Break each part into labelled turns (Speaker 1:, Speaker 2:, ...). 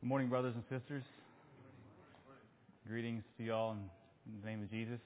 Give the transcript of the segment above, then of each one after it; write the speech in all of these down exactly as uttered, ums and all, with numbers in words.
Speaker 1: Good morning, brothers and sisters. Greetings to you all in the name of Jesus.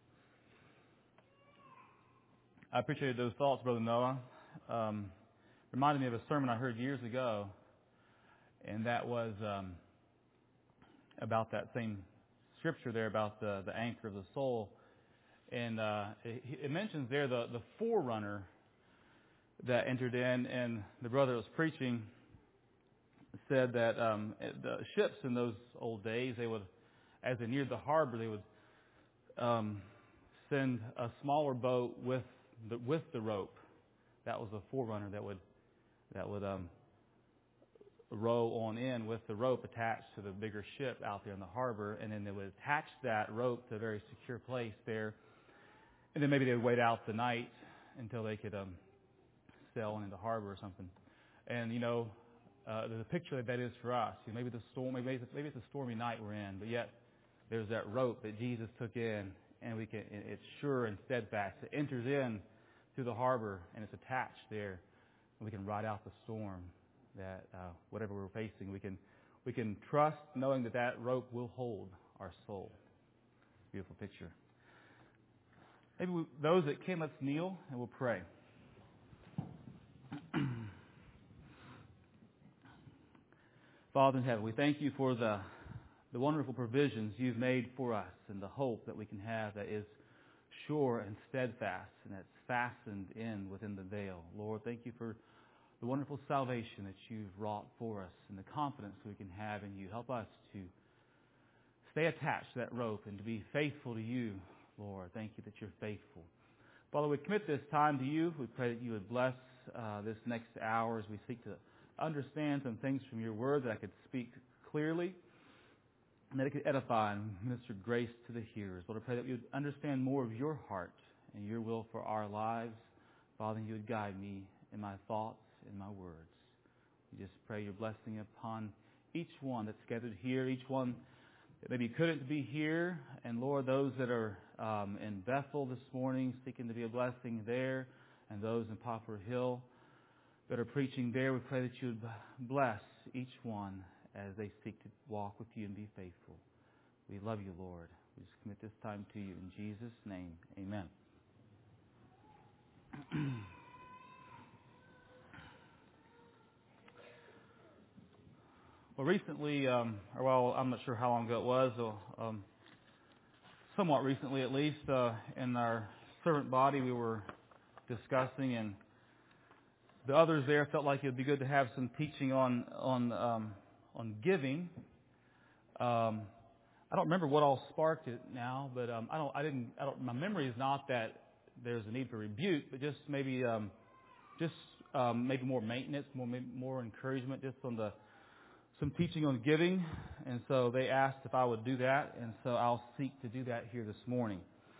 Speaker 1: I appreciated those thoughts, Brother Noah. Um, reminded me of a sermon I heard years ago, and that was um, about that same scripture there about the, the anchor of the soul. And uh, it, it mentions there the, the forerunner that entered in, and the brother that was preaching said that um, the ships in those old days, they would, as they neared the harbor, they would um, send a smaller boat with the, with the rope. That was the forerunner that would that would um, row on in with the rope attached to the bigger ship out there in the harbor, and then they would attach that rope to a very secure place there, and then maybe they would wait out the night until they could um, sail into the harbor or something. And you know. Uh, the picture that that is for us. You know, maybe the storm, maybe it's, maybe it's a stormy night we're in, but yet there's that rope that Jesus took in, and we can. It's sure and steadfast. It enters in to the harbor, and it's attached there, and we can ride out the storm. That uh, whatever we're facing, we can we can trust, knowing that that rope will hold our soul. Beautiful picture. Maybe we, those that can, let's kneel and we'll pray. Father in heaven, we thank you for the the wonderful provisions you've made for us and the hope that we can have that is sure and steadfast and that's fastened in within the veil. Lord, thank you for the wonderful salvation that you've wrought for us and the confidence we can have in you. Help us to stay attached to that rope and to be faithful to you, Lord. Thank you that you're faithful. Father, we commit this time to you. We pray that you would bless uh, this next hour as we seek to understand some things from your word that I could speak clearly and that it could edify and minister grace to the hearers. Lord, I pray that we would understand more of your heart and your will for our lives. Father, you would guide me in my thoughts and my words. We just pray your blessing upon each one that's gathered here, each one that maybe couldn't be here, and Lord, those that are um, in Bethel this morning seeking to be a blessing there, and those in Poplar Hill that are preaching there, we pray that you would bless each one as they seek to walk with you and be faithful. We love you, Lord. We just commit this time to you. In Jesus' name, amen. Well, recently, um, or well, I'm not sure how long ago it was, so, um, somewhat recently at least, uh, in our servant body we were discussing, and the others there felt like it would be good to have some teaching on on um, on giving. Um, I don't remember what all sparked it now, but um, I don't. I didn't. I don't. My memory is not that there's a need for rebuke, but just maybe um, just um, maybe more maintenance, more more encouragement, just on the some teaching on giving. And so they asked if I would do that, and so I'll seek to do that here this morning.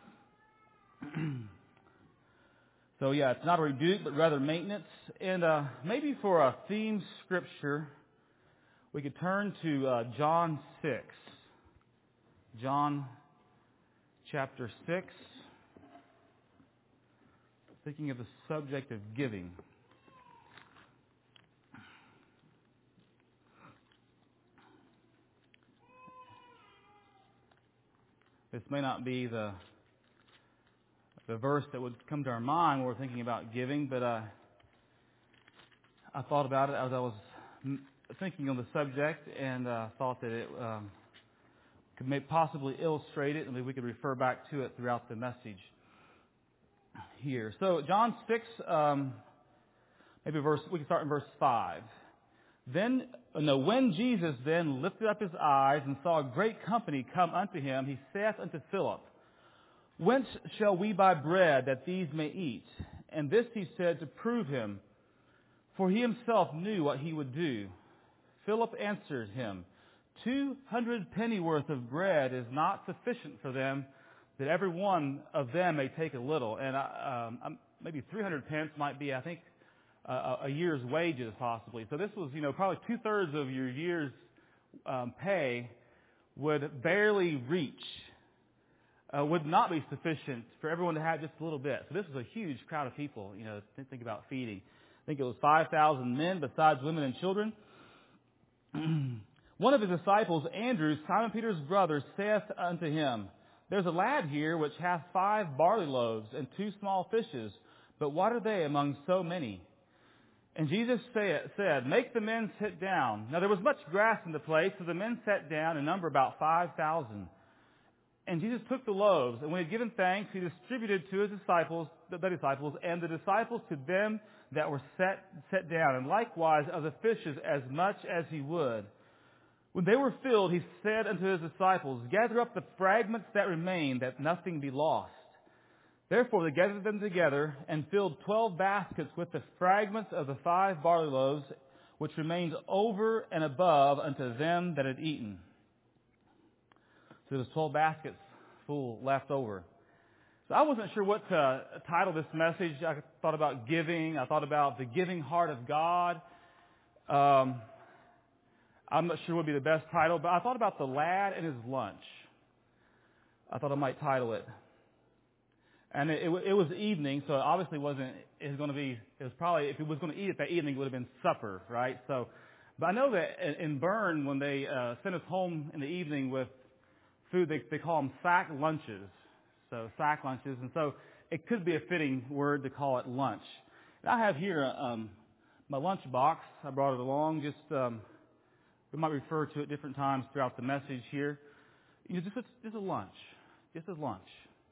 Speaker 1: So, yeah, it's not a rebuke, but rather maintenance. And uh, maybe for a theme scripture, we could turn to uh, John six. John chapter six. Thinking of the subject of giving. This may not be the the verse that would come to our mind when we're thinking about giving, but uh, I thought about it as I was thinking on the subject, and uh, thought that it um, could may possibly illustrate it, and maybe we could refer back to it throughout the message here. So John six, um, maybe verse. We can start in verse five. Then, no, when Jesus then lifted up his eyes and saw a great company come unto him, he saith unto Philip, Whence shall we buy bread that these may eat? And this he said to prove him, for he himself knew what he would do. Philip answered him, Two hundred pennyworth of bread is not sufficient for them, that every one of them may take a little. And um, maybe three hundred pence might be, I think, a, a year's wages possibly. So this was, you know, probably two-thirds of your year's um, pay would barely reach. Uh, would not be sufficient for everyone to have just a little bit. So this was a huge crowd of people, you know, think, think about feeding. I think it was five thousand men besides women and children. One of his disciples, Andrew, Simon Peter's brother, saith unto him, There's a lad here which hath five barley loaves and two small fishes, but what are they among so many? And Jesus said, Make the men sit down. Now there was much grass in the place, so the men sat down, in number about five thousand. And Jesus took the loaves, and when he had given thanks, he distributed to his disciples, the disciples, and the disciples to them that were set, set down, and likewise of the fishes as much as he would. When they were filled, he said unto his disciples, Gather up the fragments that remain, that nothing be lost. Therefore they gathered them together, and filled twelve baskets with the fragments of the five barley loaves, which remained over and above unto them that had eaten. So there was twelve baskets full left over. So I wasn't sure what to title this message. I thought about giving. I thought about the giving heart of God. Um, I'm not sure what would be the best title, but I thought about the lad and his lunch. I thought I might title it. And it, it, it was evening, so it obviously wasn't, it was going to be, it was probably, if he was going to eat it that evening, it would have been supper, right? So, but I know that in Bern, when they uh, send us home in the evening with food, they, they call them sack lunches. So sack lunches. And so it could be a fitting word to call it lunch. And I have here um, my lunch box. I brought it along. Just um, we might refer to it different times throughout the message here. You know, just a, just a lunch. Just a lunch.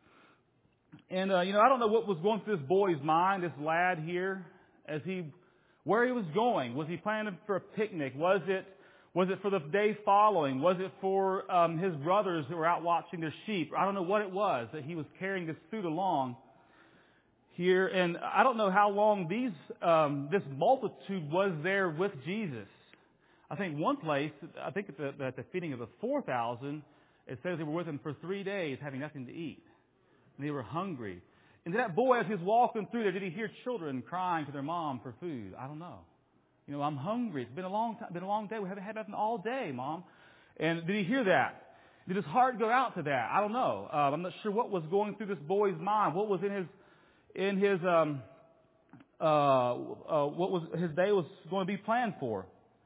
Speaker 1: And, uh, you know, I don't know what was going through this boy's mind, this lad here, as he, where he was going. Was he planning for a picnic? Was it, was it for the day following? Was it for um, his brothers who were out watching their sheep? I don't know what it was that he was carrying this food along here. And I don't know how long these, um, this multitude was there with Jesus. I think one place, I think at the, at the feeding of the four thousand, it says they were with him for three days having nothing to eat. And they were hungry. And that boy, as he was walking through there, did he hear children crying to their mom for food? I don't know. You know, I'm hungry. It's been a long time, been a long day. We haven't had nothing all day, Mom. And did he hear that? Did his heart go out to that? I don't know. Uh, I'm not sure what was going through this boy's mind. What was in his, in his, um, uh, uh, what was his day was going to be planned for.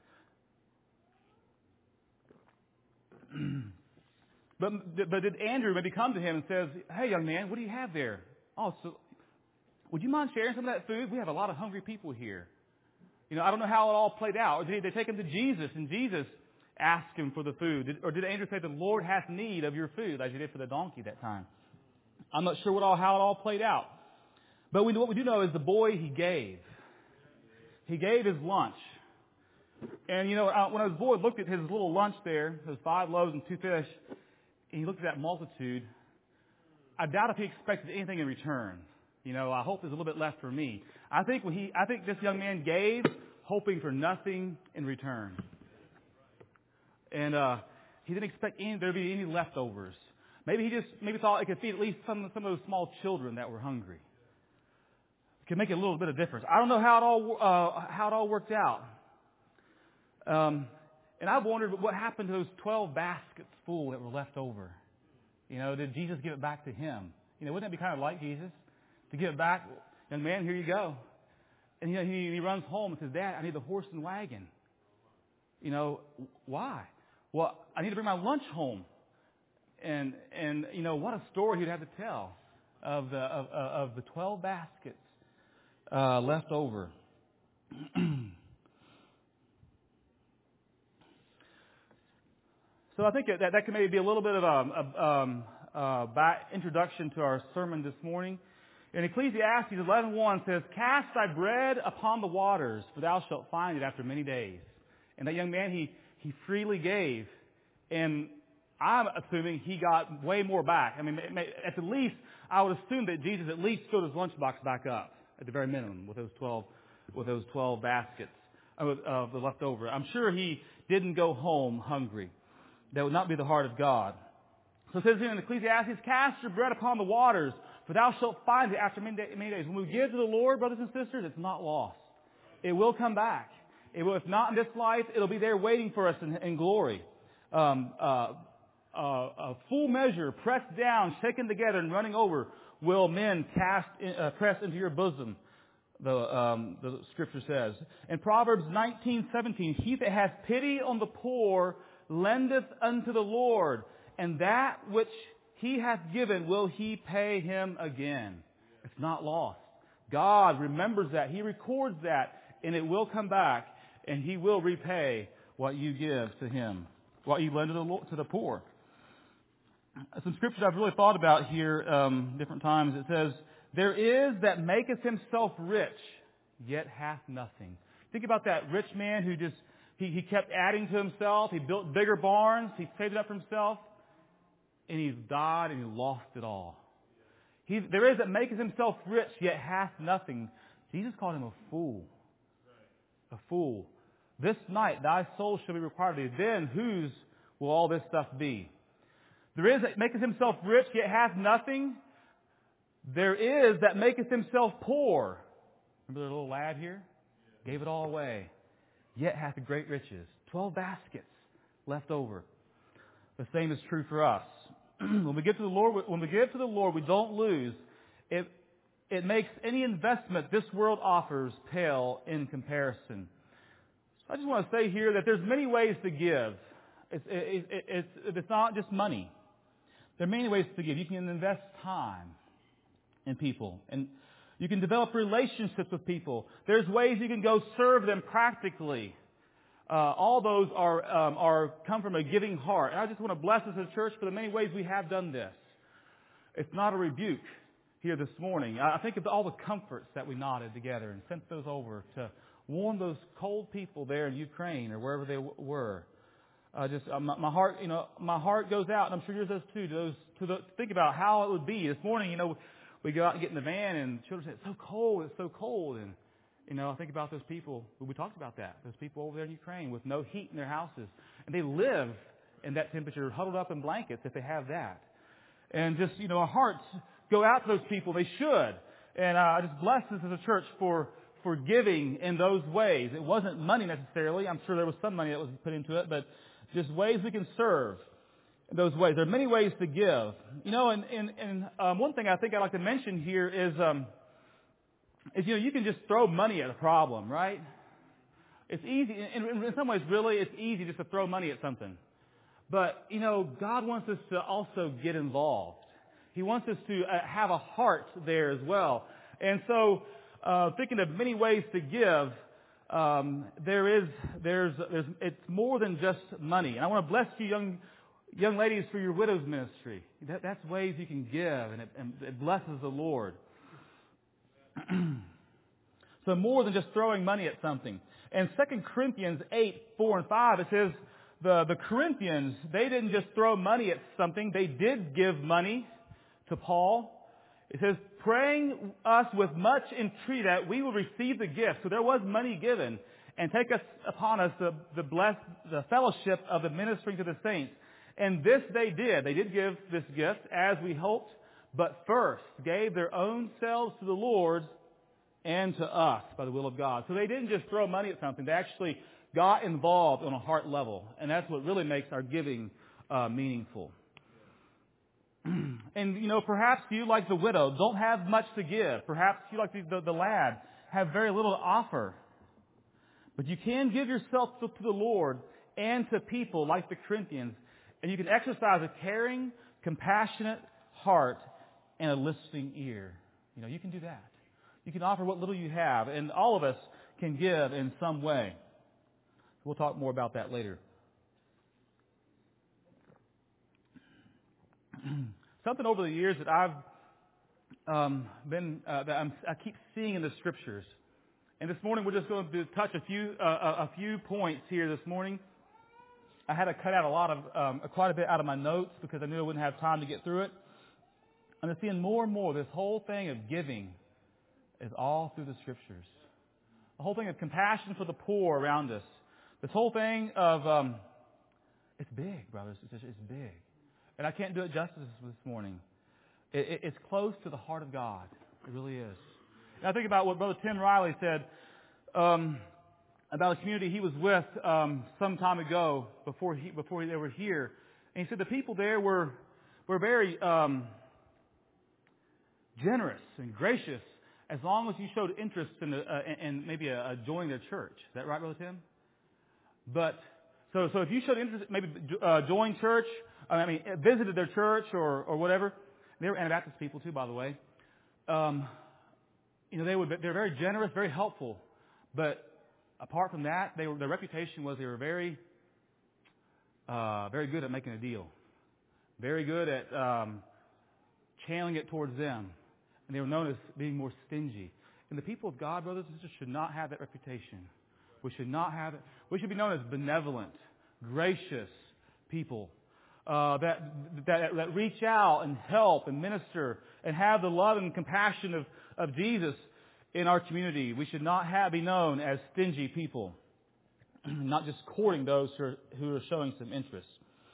Speaker 1: But, but did Andrew maybe come to him and says, Hey, young man, what do you have there? Oh, so would you mind sharing some of that food? We have a lot of hungry people here. You know, I don't know how it all played out. Or did they take him to Jesus and Jesus asked him for the food? Did, or did Andrew say, the Lord hath need of your food, as he did for the donkey that time? I'm not sure what all, how it all played out. But we, what we do know is the boy he gave. He gave his lunch. And, you know, when I was a boy, looked at his little lunch there, those five loaves and two fish, and he looked at that multitude, I doubt if he expected anything in return. You know, I hope there's a little bit left for me. I think when he, I think this young man gave, hoping for nothing in return. And uh, he didn't expect any, there to be any leftovers. Maybe he just maybe thought it could feed at least some some of those small children that were hungry. It could make a little bit of difference. I don't know how it all uh, how it all worked out. Um, And I've wondered what happened to those twelve baskets full that were left over. You know, did Jesus give it back to him? You know, wouldn't that be kind of like Jesus? To give it back, young man, here you go. And you know, he, he runs home and says, Dad, I need the horse and wagon. You know, why? Well, I need to bring my lunch home. And, and you know, what a story he'd have to tell of the, of, of the twelve baskets uh, left over. So I think that that can maybe be a little bit of a, a, um, a back introduction to our sermon this morning. In Ecclesiastes eleven one says, Cast thy bread upon the waters, for thou shalt find it after many days. And that young man, he, he freely gave. And I'm assuming he got way more back. I mean, at the least, I would assume that Jesus at least filled his lunchbox back up, at the very minimum, with those twelve, with those twelve baskets of, of the leftover. I'm sure he didn't go home hungry. That would not be the heart of God. So it says here in Ecclesiastes, Cast your bread upon the waters, for thou shalt find it after many days. When we give to the Lord, brothers and sisters, it's not lost. It will come back. It will, if not in this life, it'll be there waiting for us in, in glory. Um, uh, uh, a full measure, pressed down, shaken together, and running over, will men cast in, uh, press into your bosom. The, um, the Scripture says in Proverbs nineteen seventeen, He that has pity on the poor lendeth unto the Lord, and that which he hath given will he pay him again. It's not lost. God remembers that. He records that, and it will come back, and he will repay what you give to him, what you lend to the, to the poor. Some scriptures I've really thought about here um, different times. It says, there is that maketh himself rich, yet hath nothing. Think about that rich man who just, he, he kept adding to himself. He built bigger barns. He saved it up for himself. And he died and he lost it all. He, there is that maketh himself rich, yet hath nothing. Jesus called him a fool. A fool. This night thy soul shall be required of thee. Then whose will all this stuff be? There is that maketh himself rich, yet hath nothing. There is that maketh himself poor. Remember the little lad here? Gave it all away. Yet hath great riches. Twelve baskets left over. The same is true for us. When we give to the Lord, when we give to the Lord, we don't lose. It, it makes any investment this world offers pale in comparison. So I just want to say here that there's many ways to give. It's, it, it, it's, it's not just money. There are many ways to give. You can invest time in people, and you can develop relationships with people. There's ways you can go serve them practically. Uh, all those are um, are come from a giving heart. And I just want to bless us as a church for the many ways we have done this. It's not a rebuke here this morning. I think of all the comforts that we nodded together and sent those over to warm those cold people there in Ukraine or wherever they w- were. Uh, just uh, my, my heart, you know, my heart goes out, and I'm sure yours does too. To those to the, think about how it would be this morning. You know, we go out and get in the van, and children say, "It's so cold, it's so cold," and you know, I think about those people. We talked about that. Those people over there in Ukraine with no heat in their houses. And they live in that temperature, huddled up in blankets if they have that. And just, you know, our hearts go out to those people. They should. And uh, I just bless us as a church for, for giving in those ways. It wasn't money necessarily. I'm sure there was some money that was put into it, but just ways we can serve in those ways. There are many ways to give. You know, and, and, and um, one thing I think I'd like to mention here is... Um, Is, you know, you can just throw money at a problem, right? It's easy. In, in some ways, really, it's easy just to throw money at something. But, you know, God wants us to also get involved. He wants us to uh, have a heart there as well. And so, uh, thinking of many ways to give, um, there is, there's, there's, it's more than just money. And I want to bless you, young, young ladies, for your widows ministry. That, that's ways you can give, and it, and it blesses the Lord. So more than just throwing money at something. In Second Corinthians eight, four and five, it says the, the Corinthians, they didn't just throw money at something. They did give money to Paul. It says, praying us with much entreaty that we will receive the gift. So there was money given. And take us upon us the, the blessed, the fellowship of the ministering to the saints. And this they did. They did give this gift as we hoped. But first gave their own selves to the Lord and to us by the will of God. So they didn't just throw money at something. They actually got involved on a heart level. And that's what really makes our giving uh, meaningful. And, you know, perhaps you, like the widow, don't have much to give. Perhaps you, like the, the, the lad, have very little to offer. But you can give yourself to, to the Lord and to people like the Corinthians. And you can exercise a caring, compassionate heart and a listening ear. You know, you can do that. You can offer what little you have, and all of us can give in some way. We'll talk more about that later. Something over the years that I've um, been uh, that I'm, I keep seeing in the Scriptures, and this morning we're just going to touch a few uh, a few points here this morning. I had to cut out a lot of um, quite a bit out of my notes because I knew I wouldn't have time to get through it. I'm seeing more and more this whole thing of giving is all through the Scriptures. The whole thing of compassion for the poor around us. This whole thing of, um, it's big, brothers. It's, just, it's big. And I can't do it justice this morning. It, it, it's close to the heart of God. It really is. And I think about what Brother Tim Riley said um, about a community he was with um, some time ago before he before they were here. And he said the people there were, were very... Um, generous and gracious as long as you showed interest in, the, uh, in maybe a, a joining their church. Is that right, Brother Tim? But So, so if you showed interest, maybe uh, joined church, I mean, visited their church or, or whatever. They were Anabaptist people too, by the way. Um, you know, they would they're very generous, very helpful. But apart from that, they were, their reputation was they were very, uh, very good at making a deal, very good at um, channeling it towards them, and they were known as being more stingy. And the people of God, brothers and sisters, should not have that reputation. We should not have it. We should be known as benevolent, gracious people. Uh, that, that that reach out and help and minister and have the love and compassion of, of Jesus in our community. We should not have, be known as stingy people, not just courting those who are, who are showing some interest.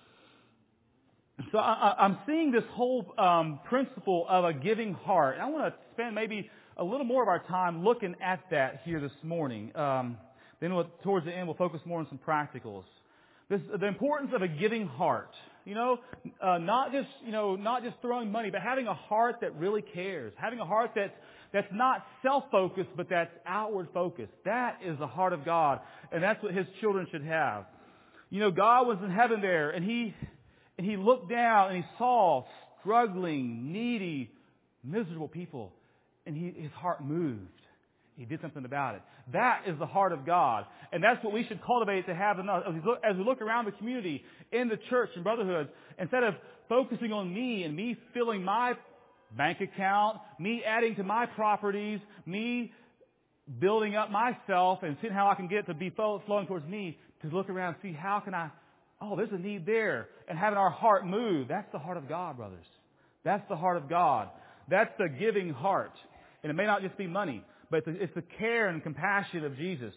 Speaker 1: So I, I'm seeing this whole um, principle of a giving heart. I want to spend maybe a little more of our time looking at that here this morning. Um, then we'll, towards the end, we'll focus more on some practicals. This, the importance of a giving heart. You know, uh, not just, you know, not just throwing money, but having a heart that really cares. Having a heart that's, that's not self-focused, but that's outward-focused. That is the heart of God, and that's what His children should have. You know, God was in heaven there, and He, and He looked down, and He saw struggling, needy, miserable people, and he, His heart moved. He did something about it. That is the heart of God. And that's what we should cultivate to have enough. As we look, as we look around the community, in the church and brotherhood, instead of focusing on me and me filling my bank account, me adding to my properties, me building up myself and seeing how I can get to be flowing towards me, to look around and see how can I, oh, there's a need there. And having our heart move. That's the heart of God, brothers. That's the heart of God. That's the giving heart. And it may not just be money, but it's the care and compassion of Jesus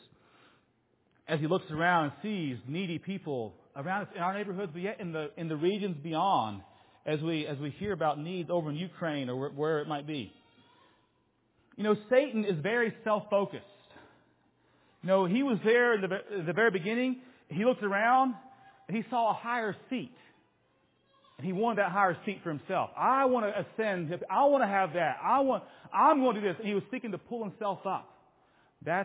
Speaker 1: as He looks around and sees needy people around us in our neighborhoods, but yet in the in the regions beyond, as we as we hear about needs over in Ukraine or where, where it might be. You know, Satan is very self-focused. You know, he was there in the, the very beginning. He looked around and he saw a higher seat. And he wanted that higher seat for himself. I want to ascend. I want to have that. I want, I'm going to do this. And he was seeking to pull himself up. That's,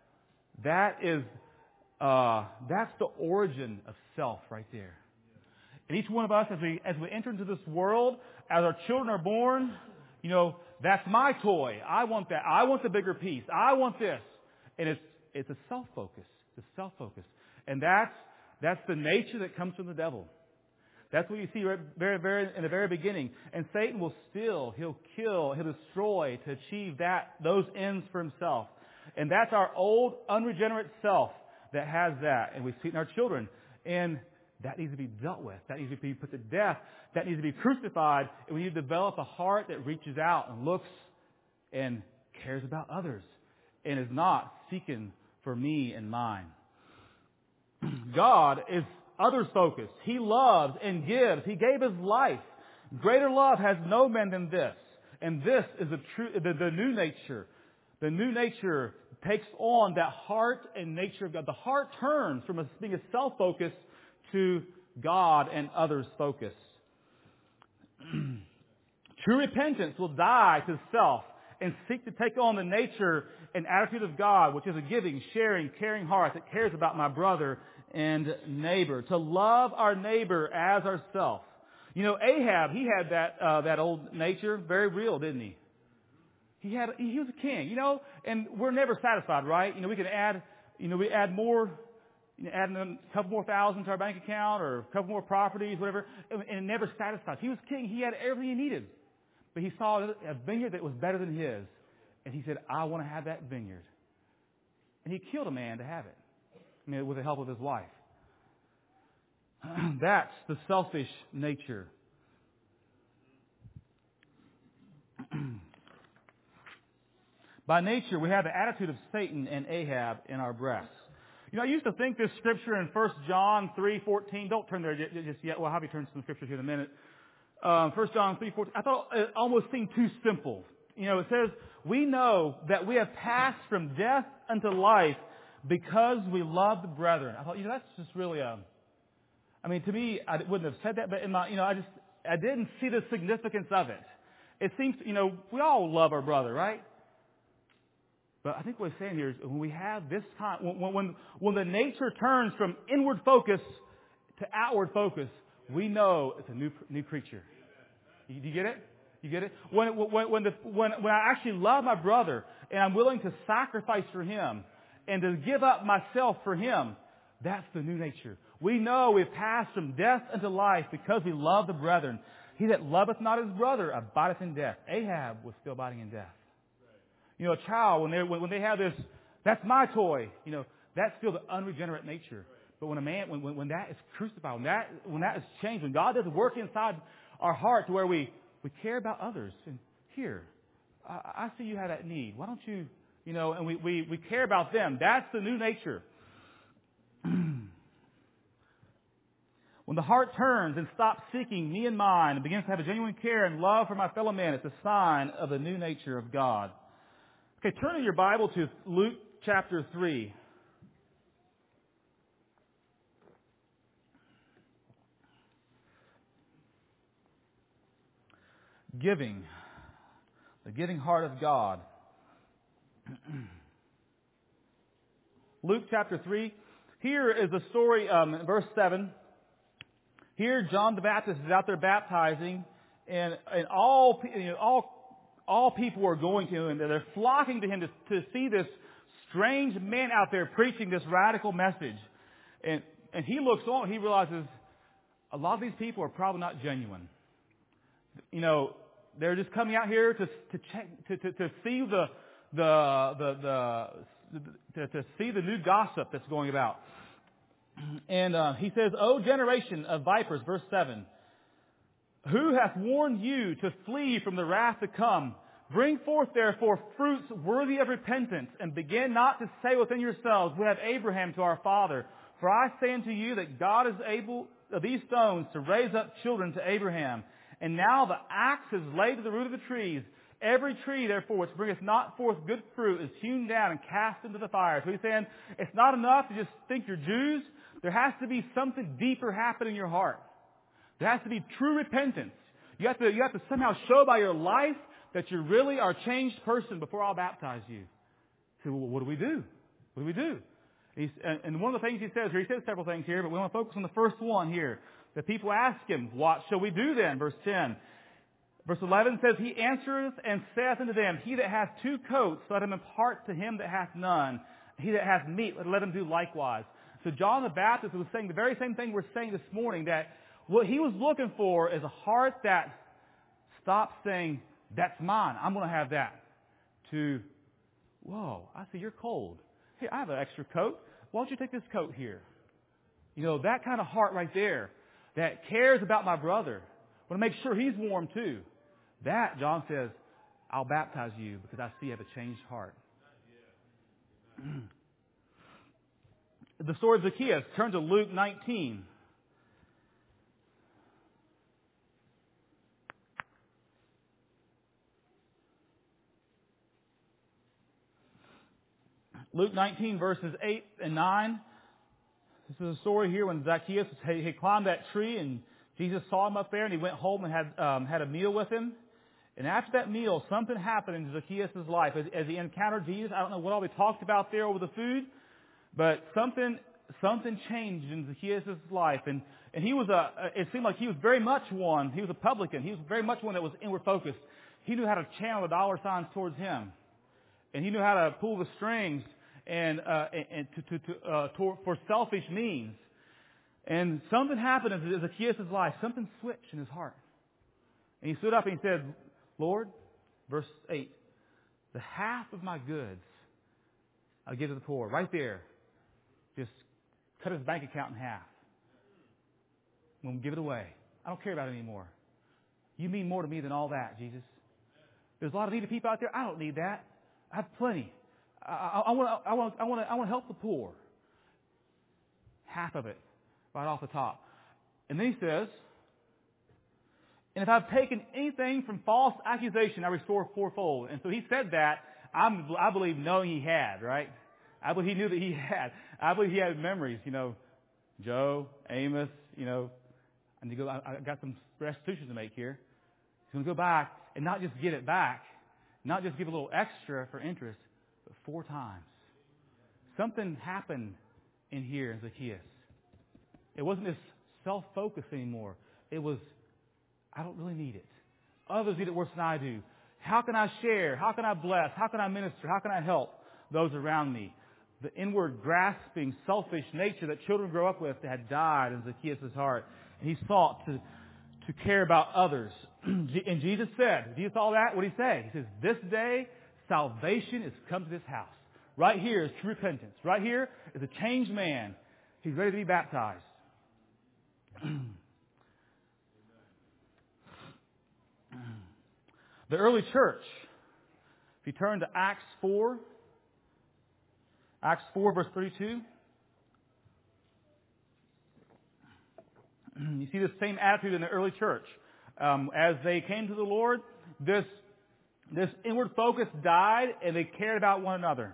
Speaker 1: that is, uh, that's the origin of self right there. And each one of us, as we, as we enter into this world, as our children are born, you know, that's my toy. I want that. I want the bigger piece. I want this. And it's, it's a self-focus. It's a self-focus. And that's, that's the nature that comes from the devil. That's what you see right, very, very in the very beginning. And Satan will steal, he'll kill, he'll destroy to achieve that those ends for himself. And that's our old, unregenerate self that has that. And we see it in our children. And that needs to be dealt with. That needs to be put to death. That needs to be crucified. And we need to develop a heart that reaches out and looks and cares about others and is not seeking for me and mine. God is others focused. He loves and gives. He gave His life. Greater love has no man than this. And this is the true, the, the new nature. The new nature takes on that heart and nature of God. The heart turns from being a self-focus to God and others focus. True repentance will die to self and seek to take on the nature and attitude of God, which is a giving, sharing, caring heart that cares about my brother and neighbor. To love our neighbor as ourself. You know, Ahab, he had that uh, that old nature, very real, didn't he? He had he was a king, you know, and we're never satisfied, right? You know, we can add, you know, we add more, you know, add a couple more thousand to our bank account or a couple more properties, whatever, and it never satisfies. He was king. He had everything he needed. But he saw a vineyard that was better than his. And he said, I want to have that vineyard. And he killed a man to have it. I mean, with the help of his wife. That's the selfish nature. By nature, we have the attitude of Satan and Ahab in our breasts. You know, I used to think this scripture in First John three fourteen. Don't turn there just yet. Well, I'll have you turn to some scriptures here in a minute. Um, First John three fourteen. I thought it almost seemed too simple. You know, it says, we know that we have passed from death unto life because we love the brethren. I thought, you know, that's just really a, I mean, to me, I wouldn't have said that, but in my, you know, I just, I didn't see the significance of it. It seems, you know, we all love our brother, right? But I think what he's saying here is when we have this kind, when, when, when the nature turns from inward focus to outward focus, we know it's a new new creature. You, do you get it? You get it? When, when, when, the, when, when I actually love my brother and I'm willing to sacrifice for him and to give up myself for him, that's the new nature. We know we've passed from death unto life because we love the brethren. He that loveth not his brother abideth in death. Ahab was still abiding in death. You know, a child, when they when they have this, that's my toy, you know, that's still the unregenerate nature. But when a man, when, when, when that is crucified, when that, when that is changed, when God does work inside our heart to where we, we care about others. And here, I, I see you have that need. Why don't you, you know, and we, we, we care about them. That's the new nature. When the heart turns and stops seeking me and mine and begins to have a genuine care and love for my fellow man, it's a sign of the new nature of God. Okay, turn in your Bible to Luke chapter three. Giving. The giving heart of God. Luke chapter three. Here is the story, um, in verse seven. Here, John the Baptist is out there baptizing, and, and all, you know, all All people are going to him. They're flocking to him to, to see this strange man out there preaching this radical message. And, and he looks on, he realizes a lot of these people are probably not genuine. You know, they're just coming out here to to check, to, to, to see the the the, the to, to see the new gossip that's going about. And uh, he says, "O generation of vipers," verse seven. "Who hath warned you to flee from the wrath to come? Bring forth therefore fruits worthy of repentance, and begin not to say within yourselves, we have Abraham to our father. For I say unto you that God is able of these stones to raise up children to Abraham. And now the axe is laid to the root of the trees. Every tree, therefore, which bringeth not forth good fruit is hewn down and cast into the fire." So he's saying it's not enough to just think you're Jews. There has to be something deeper happen in your heart. There has to be true repentance. You have to, you have to somehow show by your life that you really are a changed person before I'll baptize you. So, well, what do we do? What do we do? He's, and, and one of the things he says here, he says several things here, but we want to focus on the first one here. The people ask him, "What shall we do then?" Verse ten. Verse eleven says, "He answereth and saith unto them, He that hath two coats, let him impart to him that hath none. He that hath meat, let him do likewise." So John the Baptist was saying the very same thing we're saying this morning, that what he was looking for is a heart that stops saying, "That's mine, I'm going to have that," to, "Whoa, I see you're cold. Here, I have an extra coat. Why don't you take this coat here?" You know, that kind of heart right there that cares about my brother. I want to make sure he's warm too. That, John says, I'll baptize you because I see you have a changed heart. The story of Zacchaeus. Turn to Luke nineteen. Luke nineteen, verses eight and nine. This is a story here when Zacchaeus he, he climbed that tree and Jesus saw him up there and he went home and had um, had a meal with him. And after that meal, something happened in Zacchaeus' life. As, as he encountered Jesus, I don't know what all they talked about there over the food, but something something changed in Zacchaeus' life. And, and he was a, it seemed like he was very much one, he was a publican. He was very much one that was inward focused. He knew how to channel the dollar signs towards him. And he knew how to pull the strings and, uh, and to, to, to, uh, to, for selfish means. And something happened in Zacchaeus' life. Something switched in his heart. And he stood up and he said, "Lord," verse eight, "the half of my goods I'll give to the poor." Right there. Just cut his bank account in half. I'm going to give it away. I don't care about it anymore. You mean more to me than all that, Jesus. There's a lot of needy people out there. I don't need that. I have plenty. I, I, I want to I want, I want to, I want to help the poor. Half of it, right off the top. And then he says, "And if I've taken anything from false accusation, I restore fourfold." And so he said that, I'm, I believe, knowing he had, right? I believe he knew that he had. I believe he had memories, you know, Joe, Amos, you know. I need to go, I, I got some restitution to make here. He's going to go back and not just get it back, not just give a little extra for interest, but four times. Something happened in here in Zacchaeus. It wasn't this self-focus anymore. It was, I don't really need it. Others need it worse than I do. How can I share? How can I bless? How can I minister? How can I help those around me? The inward grasping, selfish nature that children grow up with had died in Zacchaeus' heart. And he sought to, to care about others. And Jesus said, Jesus saw that, what did he say? He says, this day salvation has come to this house. Right here is true repentance. Right here is a changed man. He's ready to be baptized. The early church, if you turn to Acts four, Acts four verse thirty-two, you see the same attitude in the early church. Um, as they came to the Lord, this, this inward focus died and they cared about one another.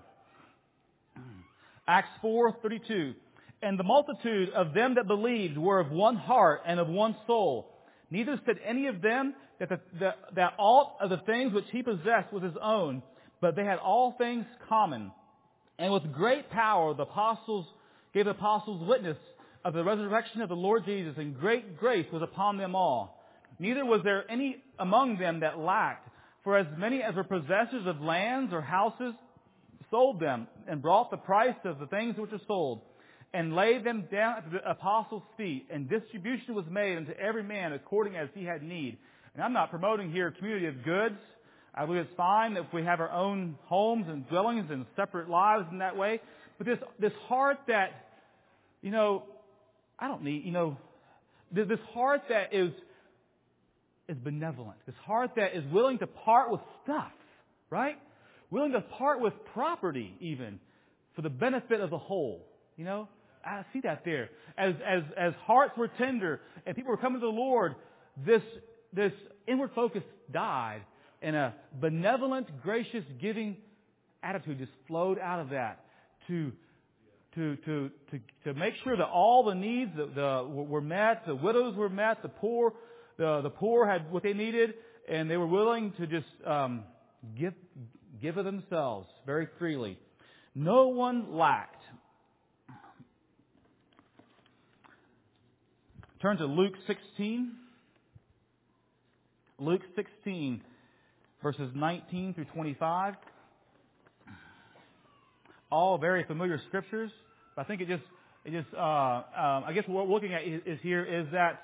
Speaker 1: Acts four thirty-two, and the multitude of them that believed were of one heart and of one soul. Neither said any of them that, the, the, that all of the things which he possessed was his own, but they had all things common. And with great power the apostles gave the apostles witness of the resurrection of the Lord Jesus, and great grace was upon them all. Neither was there any among them that lacked, for as many as were possessors of lands or houses sold them, and brought the price of the things which were sold, and laid them down at the apostles' feet, and distribution was made unto every man according as he had need. And I'm not promoting here a community of goods. I believe it's fine if we have our own homes and dwellings and separate lives in that way. But this this heart that, you know, I don't need, you know, this heart that is is benevolent. This heart that is willing to part with stuff, right? Willing to part with property even for the benefit of the whole. You know, I see that there. As as as hearts were tender and people were coming to the Lord, this this inward focus died, and a benevolent, gracious, giving attitude just flowed out of that to to to to, to make sure that all the needs the, the, were met, the widows were met, the poor the the poor had what they needed, and they were willing to just um, give give of themselves very freely. No one lacked. Turn to Luke sixteen. Luke sixteen, verses nineteen through twenty-five. All very familiar scriptures, but I think it just, it just, uh, um, I guess what we're looking at is, is here is that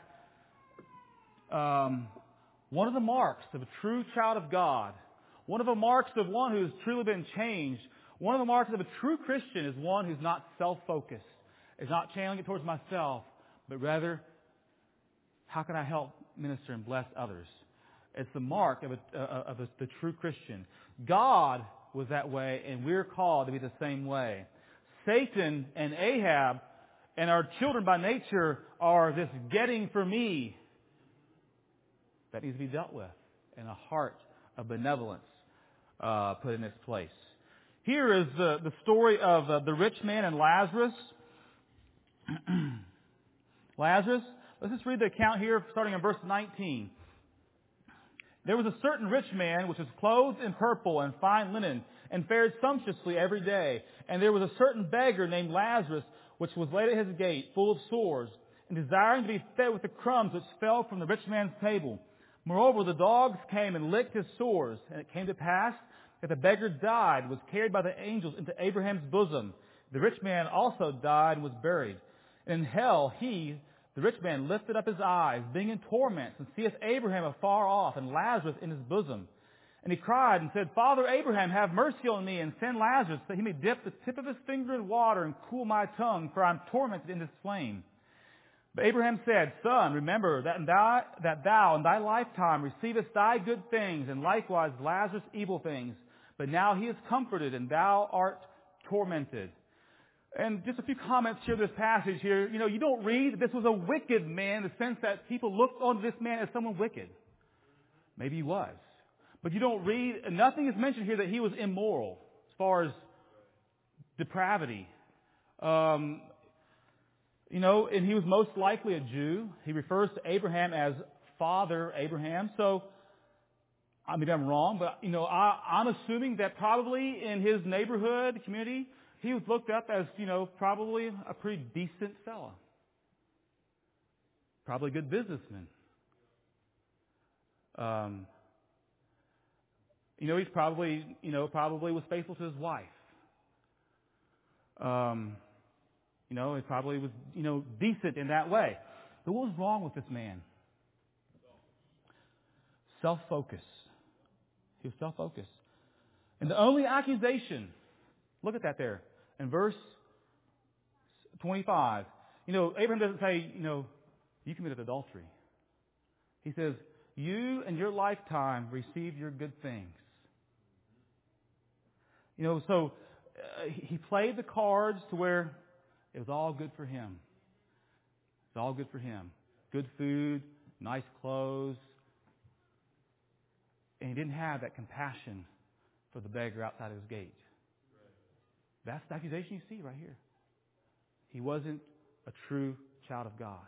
Speaker 1: um, one of the marks of a true child of God, one of the marks of one who has truly been changed, one of the marks of a true Christian is one who's not self-focused, is not channeling it towards myself, but rather, how can I help minister and bless others? It's the mark of, a, uh, of a, the true Christian. God was that way, and we're called to be the same way. Satan and Ahab and our children by nature are this getting for me that needs to be dealt with, and a heart of benevolence uh, put in its place. Here is the, the story of uh, the rich man and Lazarus. Lazarus, let's just read the account here starting in verse nineteen. There was a certain rich man which was clothed in purple and fine linen, and fared sumptuously every day. And there was a certain beggar named Lazarus, which was laid at his gate, full of sores, and desiring to be fed with the crumbs which fell from the rich man's table. Moreover, the dogs came and licked his sores. And it came to pass that the beggar died, was carried by the angels into Abraham's bosom. The rich man also died and was buried. And in hell he, the rich man, lifted up his eyes, being in torments, and seeth Abraham afar off, and Lazarus in his bosom. And he cried and said, Father Abraham, have mercy on me, and send Lazarus, that he may dip the tip of his finger in water and cool my tongue, for I am tormented in this flame. But Abraham said, Son, remember that thou, that thou in thy lifetime receivest thy good things, and likewise Lazarus evil things. But now he is comforted, and thou art tormented. And just a few comments here, this passage here. You know, you don't read that this was a wicked man in the sense that people looked on this man as someone wicked. Maybe he was. But you don't read, nothing is mentioned here that he was immoral as far as depravity. Um, you know, and he was most likely a Jew. He refers to Abraham as Father Abraham. So I mean, I'm wrong, but, you know, I, I'm assuming that probably in his neighborhood, community, he was looked up as, you know, probably a pretty decent fella. Probably a good businessman. Um, you know, he's probably, you know, probably was faithful to his wife. Um, you know, he probably was, you know, decent in that way. But what was wrong with this man? Self-focus. He was self-focused. And the only accusation, look at that there, in verse twenty-five. You know, Abraham doesn't say, you know, you committed adultery. He says, you in your lifetime received your good things. You know, so uh, he played the cards to where it was all good for him. It's all good for him. Good food, nice clothes. And he didn't have that compassion for the beggar outside of his gate. That's the accusation you see right here. He wasn't a true child of God.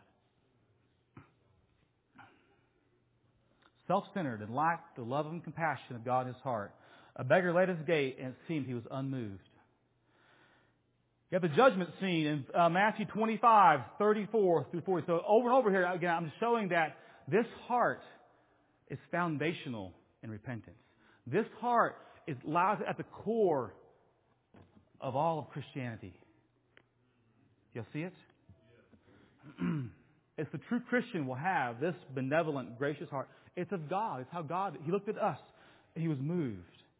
Speaker 1: Self-centered and lacked the love and compassion of God in his heart. A beggar led his gate, and it seemed he was unmoved. You have the judgment scene in uh, Matthew twenty-five, thirty-four through forty. So over and over here, again, I'm showing that this heart is foundational in repentance. This heart is lies at the core of all of Christianity. You'll see it? It's the true Christian will have this benevolent, gracious heart. It's of God. It's how God, He looked at us and He was moved.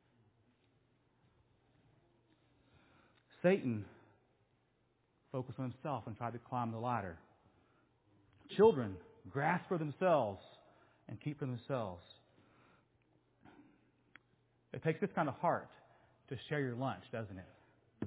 Speaker 1: Satan focused on himself and tried to climb the ladder. Children grasp for themselves and keep for themselves. It takes this kind of heart to share your lunch, doesn't it?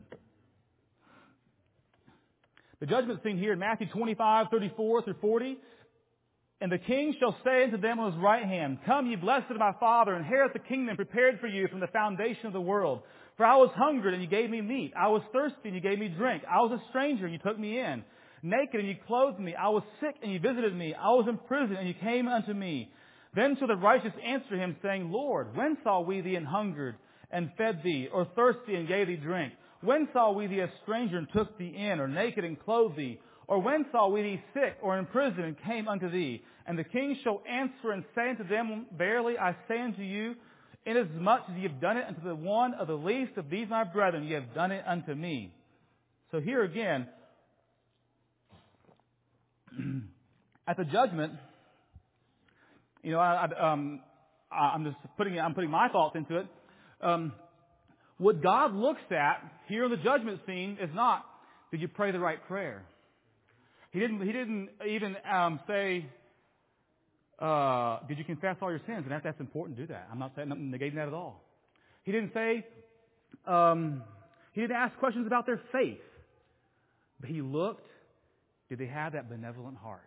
Speaker 1: The judgment scene here in Matthew twenty-five, thirty-four through forty. And the king shall say unto them on his right hand, Come, ye blessed of my Father, inherit the kingdom prepared for you from the foundation of the world. For I was hungry, and you gave me meat. I was thirsty, and you gave me drink. I was a stranger, and you took me in. Naked, and you clothed me. I was sick, and you visited me. I was in prison, and you came unto me. Then shall the righteous answer him, saying, Lord, when saw we thee an hungered, and fed thee, or thirsty, and gave thee drink? When saw we thee a stranger, and took thee in, or naked, and clothed thee? Or when saw we thee sick, or in prison, and came unto thee? And the king shall answer and say unto them, Verily I say unto you, inasmuch as ye have done it unto the one of the least of these my brethren, ye have done it unto me. So here again, at the judgment, you know, I, I, um, I'm just putting I'm putting my thoughts into it. Um, what God looks at here in the judgment scene is not, did you pray the right prayer? He didn't. He didn't even um, say, uh, "Did you confess all your sins?" And that, that's important to do that. I'm not saying, I'm negating that at all. He didn't say. Um, he didn't ask questions about their faith, but he looked. Did they have that benevolent heart?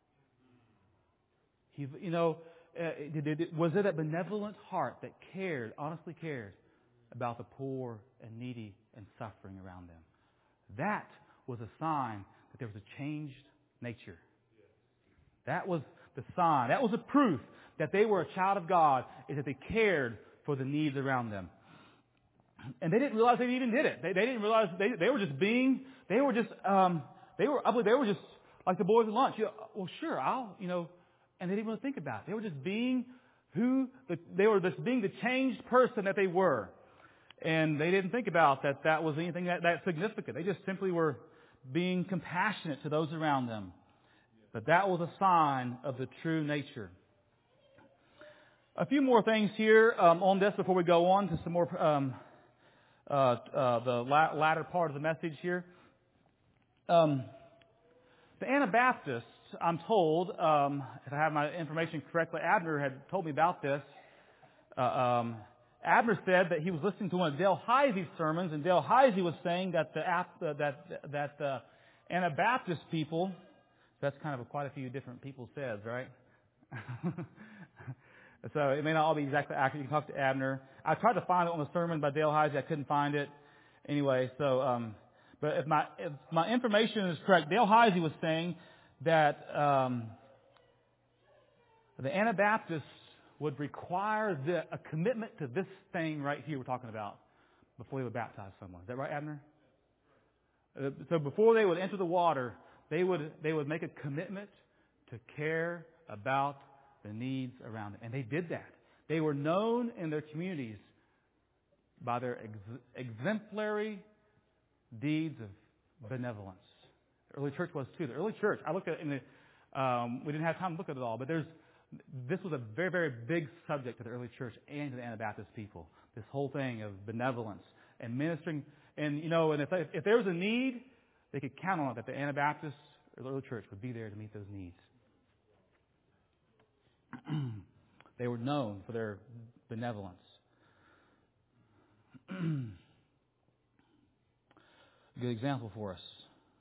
Speaker 1: He, you know, uh, did, did, was there that benevolent heart that cared, honestly cared, about the poor and needy and suffering around them? That was a sign that there was a changed nature. That was the sign. That was a proof that they were a child of God, is that they cared for the needs around them. And they didn't realize they even did it. They, they didn't realize they, they were just being, they were just, um, they were, I believe they were just like the boys at lunch. You know, well, sure, I'll, you know, and they didn't really think about it. They were just being who, the, they were just being the changed person that they were. And they didn't think about that that was anything that, that significant. They just simply were being compassionate to those around them. But that was a sign of the true nature. A few more things here um, on this before we go on to some more, um, uh, uh, the la- latter part of the message here. Um, the Anabaptists, I'm told, um, if I have my information correctly, Abner had told me about this. Uh, um, Abner said that he was listening to one of Dale Heisey's sermons, and Dale Heisey was saying that the uh, that that the Anabaptist people, that's kind of a, quite a few different people says, right? So it may not all be exactly accurate. You can talk to Abner. I tried to find it on the sermon by Dale Heisey. I couldn't find it. Anyway, so um, but if my if my information is correct, Dale Heisey was saying that um, the Anabaptists would require the, a commitment to this thing right here we're talking about before they would baptize someone. Is that right, Abner? Uh, so before they would enter the water, they would they would make a commitment to care about the needs around them. And they did that. They were known in their communities by their ex- exemplary deeds of benevolence. The early church was too. The early church, I looked at it in the, um, we didn't have time to look at it all, but there's, this was a very, very big subject to the early church and to the Anabaptist people. This whole thing of benevolence and ministering. And, you know, and if, if there was a need, they could count on it that the Anabaptists or the early church would be there to meet those needs. They were known for their benevolence. Good example for us.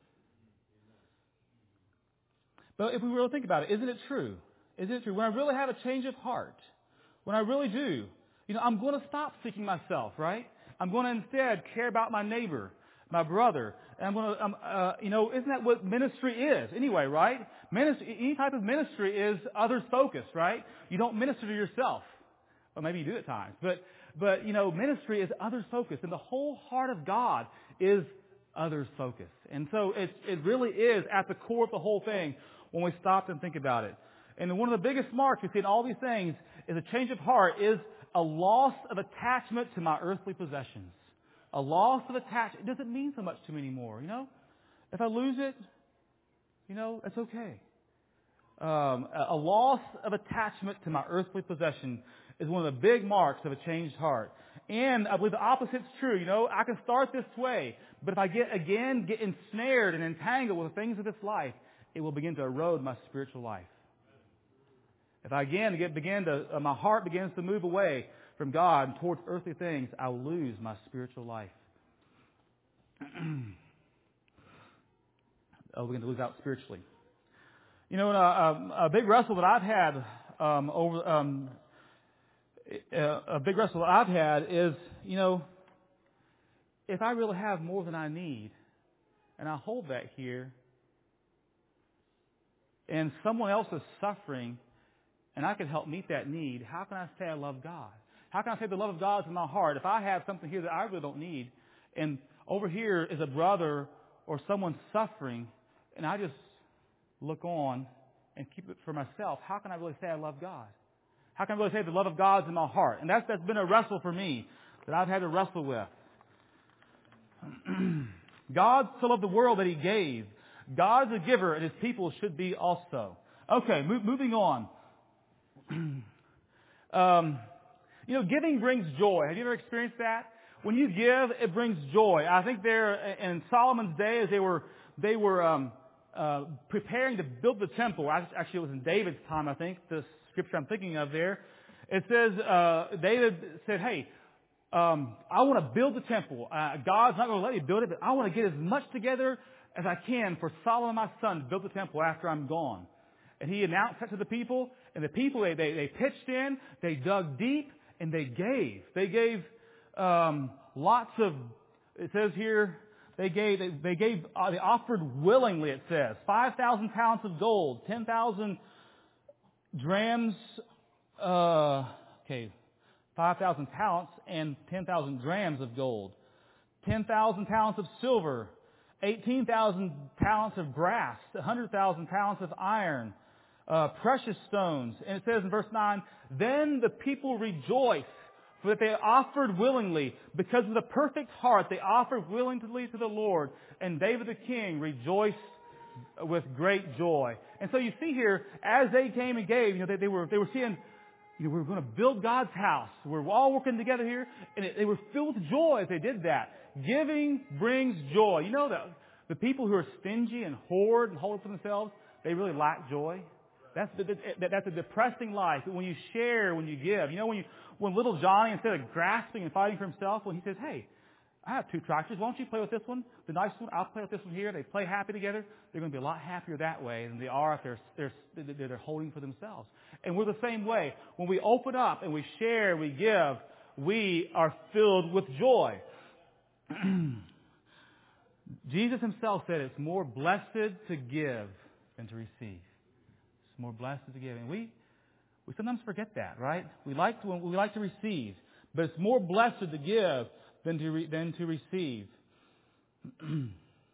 Speaker 1: But if we really think about it, isn't it true? Isn't it true? When I really have a change of heart, when I really do, you know, I'm going to stop seeking myself, right? I'm going to instead care about my neighbor, my brother. And I'm going to, um, uh, you know, isn't that what ministry is anyway, right? Ministry, any type of ministry is others focused, right? You don't minister to yourself. Well, maybe you do at times, but but you know, ministry is others focused, and the whole heart of God is others focused. And so it it really is at the core of the whole thing when we stop and think about it. And one of the biggest marks we see in all these things is a change of heart is a loss of attachment to my earthly possessions. A loss of attachment. It doesn't mean so much to me anymore, you know. If I lose it, you know, it's okay. Um, a loss of attachment to my earthly possession is one of the big marks of a changed heart. And I believe the opposite's true. You know, I can start this way, but if I get again get ensnared and entangled with the things of this life, it will begin to erode my spiritual life. If I again get begin to uh, my heart begins to move away from God and towards earthly things, I will lose my spiritual life. I'll begin to lose out spiritually. You know, a, a big wrestle that I've had um, over um, a big wrestle that I've had is, you know, if I really have more than I need, and I hold that here, and someone else is suffering, and I can help meet that need, how can I say I love God? How can I say the love of God is in my heart if I have something here that I really don't need, and over here is a brother or someone suffering, and I just look on and keep it for myself? How can I really say I love God? How can I really say the love of God is in my heart? And that's that's been a wrestle for me that I've had to wrestle with. God so loved the world that He gave. God is a giver, and His people should be also. Okay, move, moving on. um, you know, giving brings joy. Have you ever experienced that? When you give, it brings joy. I think there in Solomon's day, as they were they were um, uh, preparing to build the temple. Actually, it was in David's time. I think the scripture I'm thinking of there. It says uh, David said, "Hey, um, I want to build the temple. Uh, God's not going to let me build it, but I want to get as much together as I can for Solomon my son to build the temple after I'm gone." And he announced that to the people, and the people they they, they pitched in, they dug deep, and they gave. They gave um, lots of. It says here they gave they, they gave uh, they offered willingly. It says five thousand talents of gold, ten thousand drams. Uh, okay. five thousand talents and ten thousand drams of gold, ten thousand talents of silver, eighteen thousand talents of brass, one hundred thousand talents of iron, uh, precious stones. And it says in verse nine, "Then the people rejoiced, for that they offered willingly, because of the perfect heart they offered willingly to the Lord. And David the king rejoiced with great joy." And so you see here, as they came and gave, you know, they, they were they were seeing, you know, we're going to build God's house. We're all working together here. And it, they were filled with joy as they did that. Giving brings joy. You know, the, the people who are stingy and hoard and hold it for themselves, they really lack joy. That's the, that, that's a depressing life. When you share, when you give. You know, when you when little Johnny, instead of grasping and fighting for himself, when he says, "Hey, I have two tractors. Why don't you play with this one? The nice one, I'll play with this one here." They play happy together. They're going to be a lot happier that way than they are if they're, they're, they're holding for themselves. And we're the same way. When we open up and we share, we give, we are filled with joy. Jesus Himself said it's more blessed to give than to receive. It's more blessed to give. And we We sometimes forget that, right? We like to, we like to receive, but it's more blessed to give than to, re, than to receive. You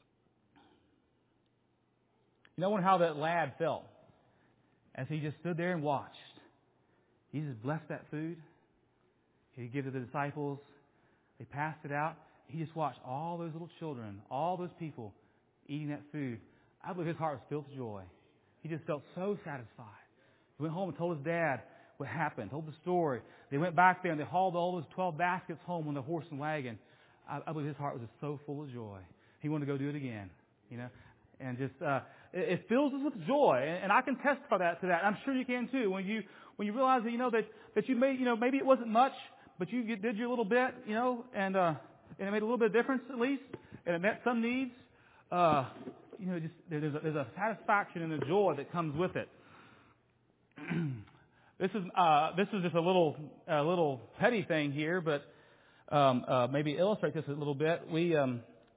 Speaker 1: know how that lad felt as he just stood there and watched. He just blessed that food. He gave it to the disciples. They passed it out. He just watched all those little children, all those people eating that food. I believe his heart was filled with joy. He just felt so satisfied. He went home and told his dad what happened, told the story. They went back there and they hauled all those twelve baskets home on the horse and wagon. I, I believe his heart was just so full of joy. He wanted to go do it again, you know. And just uh, it, it fills us with joy, and, and I can testify that to that. And I'm sure you can too. When you when you realize that you know that that you made, you know, maybe it wasn't much, but you did your little bit, you know, and uh, and it made a little bit of difference at least, and it met some needs. Uh, you know, just there's a, there's a satisfaction and a joy that comes with it. This is uh, this is just a little a little petty thing here, but um, uh, maybe illustrate this a little bit. We um,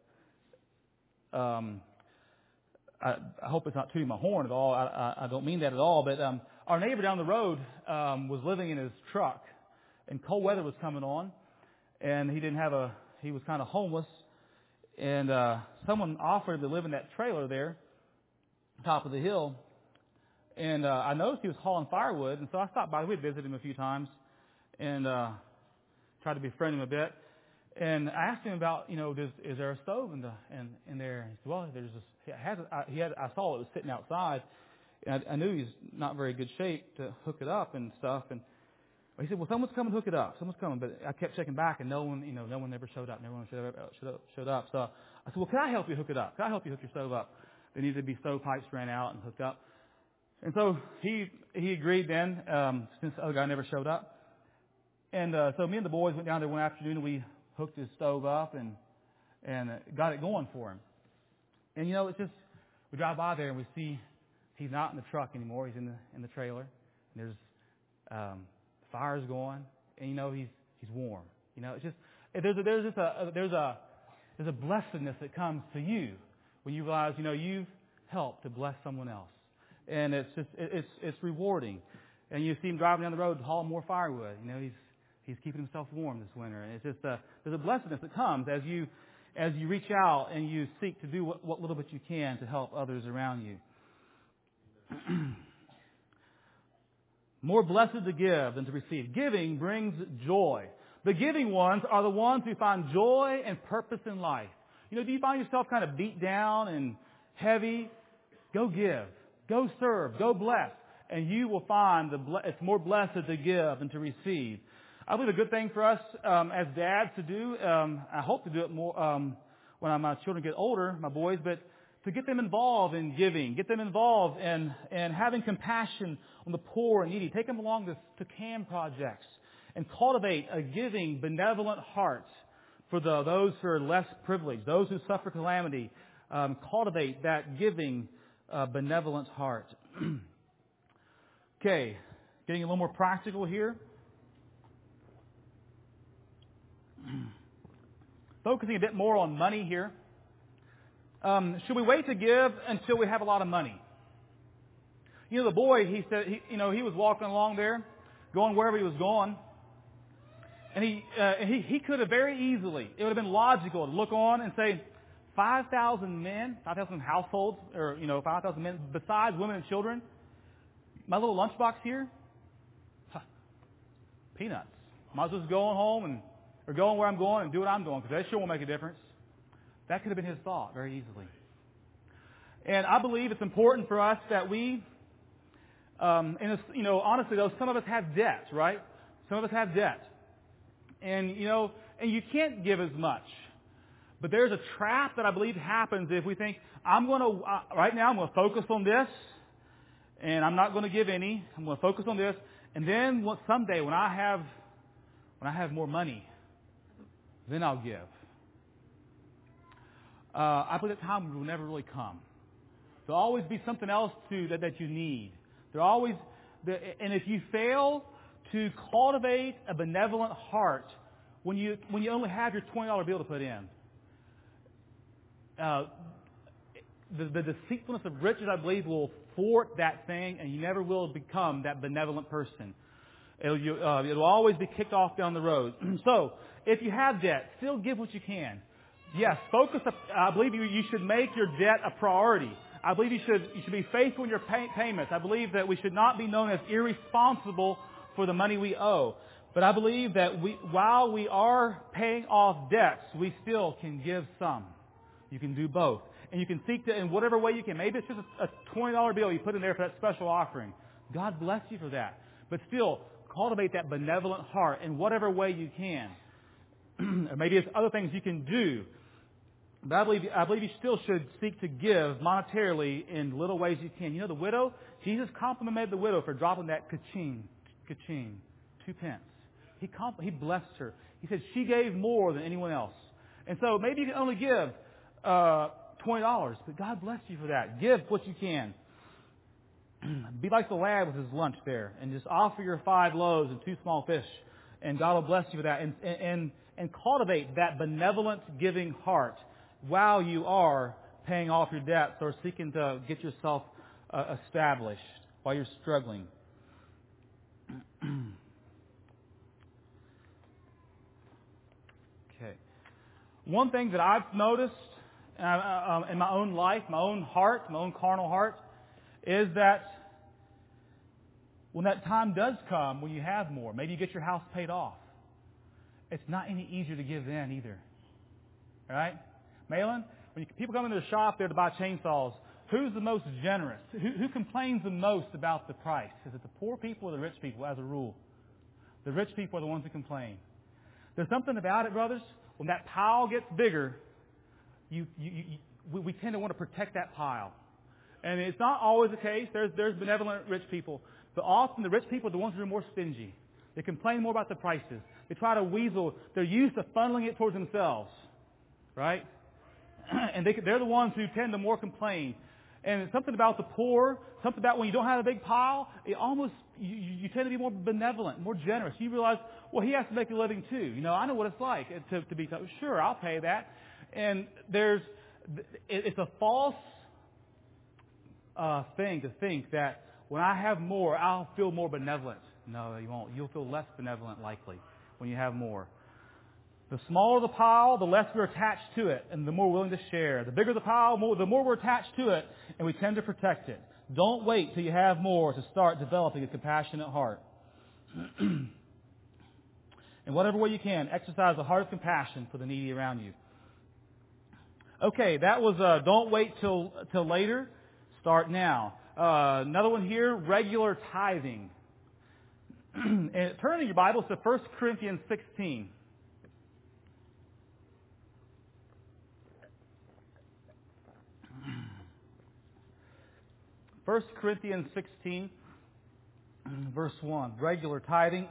Speaker 1: um, I, I hope it's not tooting my horn at all. I, I, I don't mean that at all. But um, our neighbor down the road um, was living in his truck, and cold weather was coming on, and he didn't have a. He was kind of homeless, and uh, someone offered to live in that trailer there, top of the hill. And uh, I noticed he was hauling firewood, and so I stopped by. We'd visited him a few times, and uh, tried to befriend him a bit. And I asked him about, you know, does, is there a stove in the in, in there? And he said, well, there's this. He had, I, he had. I saw it was sitting outside, and I, I knew he's not in very good shape to hook it up and stuff. And he said, well, someone's coming to hook it up. Someone's coming, but I kept checking back, and no one, you know, no one ever showed up. No one showed up. Showed up. Showed up. So I said, well, can I help you hook it up? Can I help you hook your stove up? There needed to be stove pipes ran out and hooked up. And so he he agreed then, um, since the other guy never showed up. And uh, so me and the boys went down there one afternoon and we hooked his stove up and and got it going for him. And you know, it's just we drive by there and we see he's not in the truck anymore. He's in the in the trailer. And there's um, fire's going, and you know he's he's warm. You know, it's just there's a, there's just a there's a there's a blessedness that comes to you when you realize you know you've helped to bless someone else. And it's just it's it's rewarding, and you see him driving down the road hauling more firewood. You know he's he's keeping himself warm this winter, and it's just a, there's a blessedness that comes as you as you reach out and you seek to do what, what little bit you can to help others around you. More blessed to give than to receive. Giving brings joy. The giving ones are the ones who find joy and purpose in life. You know, do you find yourself kind of beat down and heavy? Go give. Go serve. Go bless. And you will find the ble- it's more blessed to give than to receive. I believe a good thing for us um, as dads to do, um, I hope to do it more um, when my children get older, my boys, but to get them involved in giving, get them involved in, in having compassion on the poor and needy. Take them along to, to C A M projects and cultivate a giving, benevolent heart for the, those who are less privileged, those who suffer calamity. Um, cultivate that giving Uh, benevolent heart. Okay, getting a little more practical here. Focusing a bit more on money here. Um, should we wait to give until we have a lot of money? You know, the boy, he said, he, you know, he was walking along there, going wherever he was going, and he uh, he he could have very easily. It would have been logical to look on and say, five thousand men, five thousand households, or, you know, five thousand men, besides women and children. My little lunchbox here, huh, peanuts. Might as well just go on home and, or going where I'm going and do what I'm doing, because that sure won't make a difference. That could have been his thought very easily. And I believe it's important for us that we, um, and it's, you know, honestly though, some of us have debt, right? Some of us have debt. And, you know, and you can't give as much. But there's a trap that I believe happens if we think, I'm going to, uh, right now I'm going to focus on this, and I'm not going to give any. I'm going to focus on this. And then what, someday when I have, when I have more money, then I'll give. Uh, I believe that time will never really come. There'll always be something else to that, that you need. There always, the, and if you fail to cultivate a benevolent heart when you when you only have your twenty dollar bill to put in, Uh, the, the deceitfulness of riches, I believe, will thwart that thing, and you never will become that benevolent person. It'll, you, uh, it'll always be kicked off down the road. So, if you have debt, still give what you can. Yes, focus. I believe you, you should make your debt a priority. I believe you should you should be faithful in your pay, payments. I believe that we should not be known as irresponsible for the money we owe. But I believe that we, while we are paying off debts, we still can give some. You can do both. And you can seek to, in whatever way you can. Maybe it's just a, a twenty dollar bill you put in there for that special offering. God bless you for that. But still, cultivate that benevolent heart in whatever way you can. Or maybe it's other things you can do. But I believe, I believe you still should seek to give monetarily in little ways you can. You know, the widow, Jesus complimented the widow for dropping that ka-ching, ka-ching, two pence. He comp- he blessed her. He said she gave more than anyone else. And so maybe you can only give uh, twenty dollars, but God bless you for that. Give what you can. Be like the lad with his lunch there, and just offer your five loaves and two small fish, and God will bless you for that. And and and cultivate that benevolent giving heart while you are paying off your debts or seeking to get yourself uh, established while you're struggling. Okay. One thing that I've noticed uh, uh, in my own life, my own heart, my own carnal heart, is that when that time does come, when you have more, maybe you get your house paid off, it's not any easier to give then either. All right? Malin, when you, people come into the shop there to buy chainsaws, who's the most generous? Who, who complains the most about the price? Is it the poor people or the rich people, as a rule? The rich people are the ones who complain. There's something about it, brothers. When that pile gets bigger, you, you, you, we, we tend to want to protect that pile. And it's not always the case. There's, there's benevolent rich people. But often the rich people are the ones who are more stingy. They complain more about the prices. They try to weasel. They're used to funneling it towards themselves. Right? And they, they're the ones who tend to more complain. And it's something about the poor, something about when you don't have a big pile, it almost, you, you tend to be more benevolent, more generous. You realize, well, he has to make a living too. You know, I know what it's like to, to be, sure, I'll pay that. And there's, it's a false uh, thing to think that when I have more, I'll feel more benevolent. No, you won't. You'll feel less benevolent likely when you have more. The smaller the pile, the less we're attached to it, and the more willing to share. The bigger the pile, more, the more we're attached to it, and we tend to protect it. Don't wait till you have more to start developing a compassionate heart. In whatever way you can, exercise a heart of compassion for the needy around you. Okay, that was uh, don't wait till till later. Start now. Uh, another one here, regular tithing. And turn in your Bibles to First Corinthians sixteen. First Corinthians sixteen, verse one, regular tithing.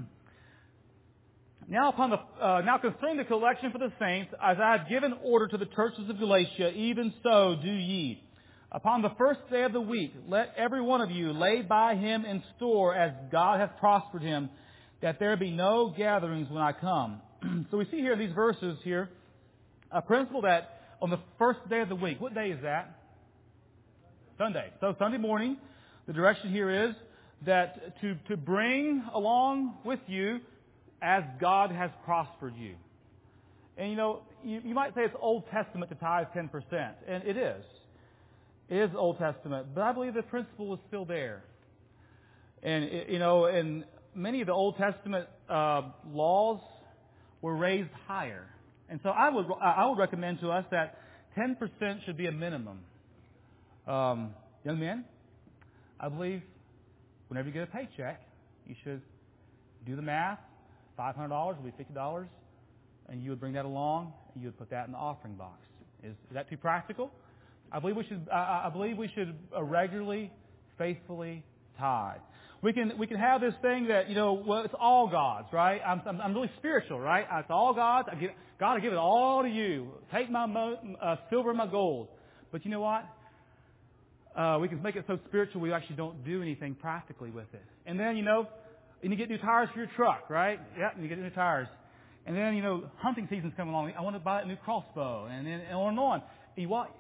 Speaker 1: Now upon the uh, now concerning the collection for the saints, as I have given order to the churches of Galatia, even so do ye. Upon the first day of the week, let every one of you lay by him in store as God hath prospered him, that there be no gatherings when I come. So we see here in these verses here a principle that on the first day of the week, what day is that? Sunday. So Sunday morning, the direction here is that to, to bring along with you as God has prospered you. And you know, you, you might say it's Old Testament to tithe ten percent. And it is. It is Old Testament. But I believe the principle is still there. And, it, you know, and many of the Old Testament uh, laws were raised higher. And so I would, I would recommend to us that ten percent should be a minimum. Um, young men, I believe whenever you get a paycheck, you should do the math. five hundred dollars will be fifty dollars, and you would bring that along, and you would put that in the offering box. Is, is that too practical? I believe we should. I, I believe we should regularly, faithfully tithe. We can we can have this thing that, you know, well, it's all God's, right? I'm I'm, I'm really spiritual, right? It's all God's. I give, God, I give it all to you. Take my mo, uh, silver and my gold. But you know what? Uh, we can make it so spiritual we actually don't do anything practically with it. And then, you know, and you get new tires for your truck, right? Yeah, you get new tires. And then, you know, hunting season's coming along. I want to buy a new crossbow, and then and on and on. And you want,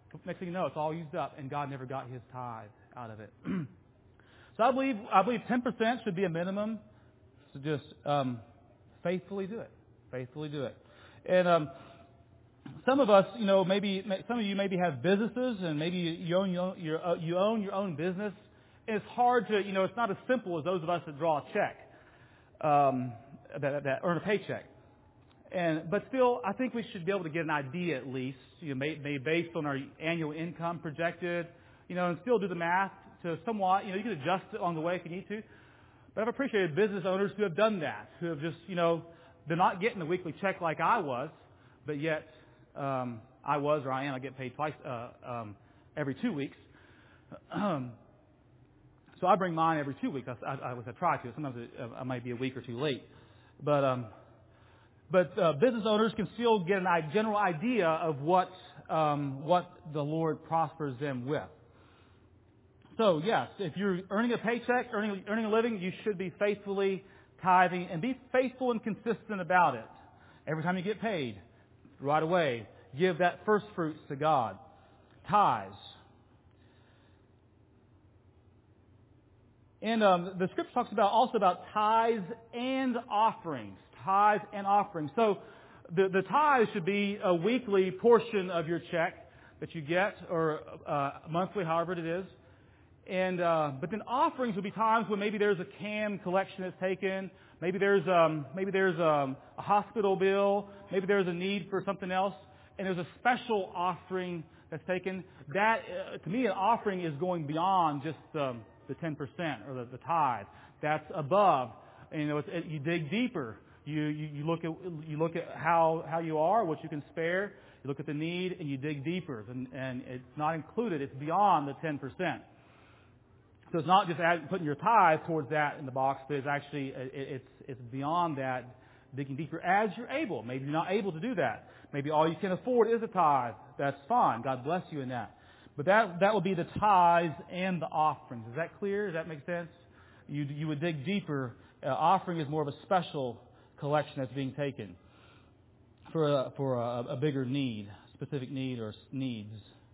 Speaker 1: Next thing you know, it's all used up, and God never got His tithe out of it. So I believe I believe ten percent should be a minimum. So just um, faithfully do it. Faithfully do it. And um, some of us, you know, maybe some of you maybe have businesses, and maybe you own your own, your, uh, you own your own business. And it's hard to, you know, it's not as simple as those of us that draw a check, um, that, that earn a paycheck. And but still, I think we should be able to get an idea at least, you know, maybe based on our annual income projected, you know, and still do the math to somewhat, you know, you can adjust it on the way if you need to. But I've appreciated business owners who have done that, who have just, you know, they're not getting a weekly check like I was, but yet um, I was or I am. I get paid twice, uh, um, every two weeks. Um, so I bring mine every two weeks. I, I, I, I try to. Sometimes it, uh, I might be a week or two late, but um, but uh, business owners can still get a general idea of what um, what the Lord prospers them with. So yes, if you're earning a paycheck, earning earning a living, you should be faithfully tithing and be faithful and consistent about it. Every time you get paid, right away, give that first fruits to God. Tithes. And um, the Scripture talks about also about tithes and offerings. Tithes and offerings. So the, the tithe should be a weekly portion of your check that you get, or uh, monthly, however it is. And uh, but then offerings will be times when maybe there's a C A M collection that's taken, maybe there's um, maybe there's um, a hospital bill, maybe there's a need for something else, and there's a special offering that's taken. That uh, to me, an offering is going beyond just um, the ten percent or the, the tithe. That's above. And, you know, it's, it, you dig deeper. You, you you look at you look at how how you are, what you can spare. You look at the need, and you dig deeper. And, and it's not included. It's beyond the ten percent. So it's not just adding, putting your tithe towards that in the box, but it's actually it, it's it's beyond that, digging deeper as you're able. Maybe you're not able to do that. Maybe all you can afford is a tithe. That's fine. God bless you in that. But that that will be the tithes and the offerings. Is that clear? Does that make sense? You you would dig deeper. Uh, offering is more of a special collection that's being taken for a, for a, a bigger need, specific need or needs.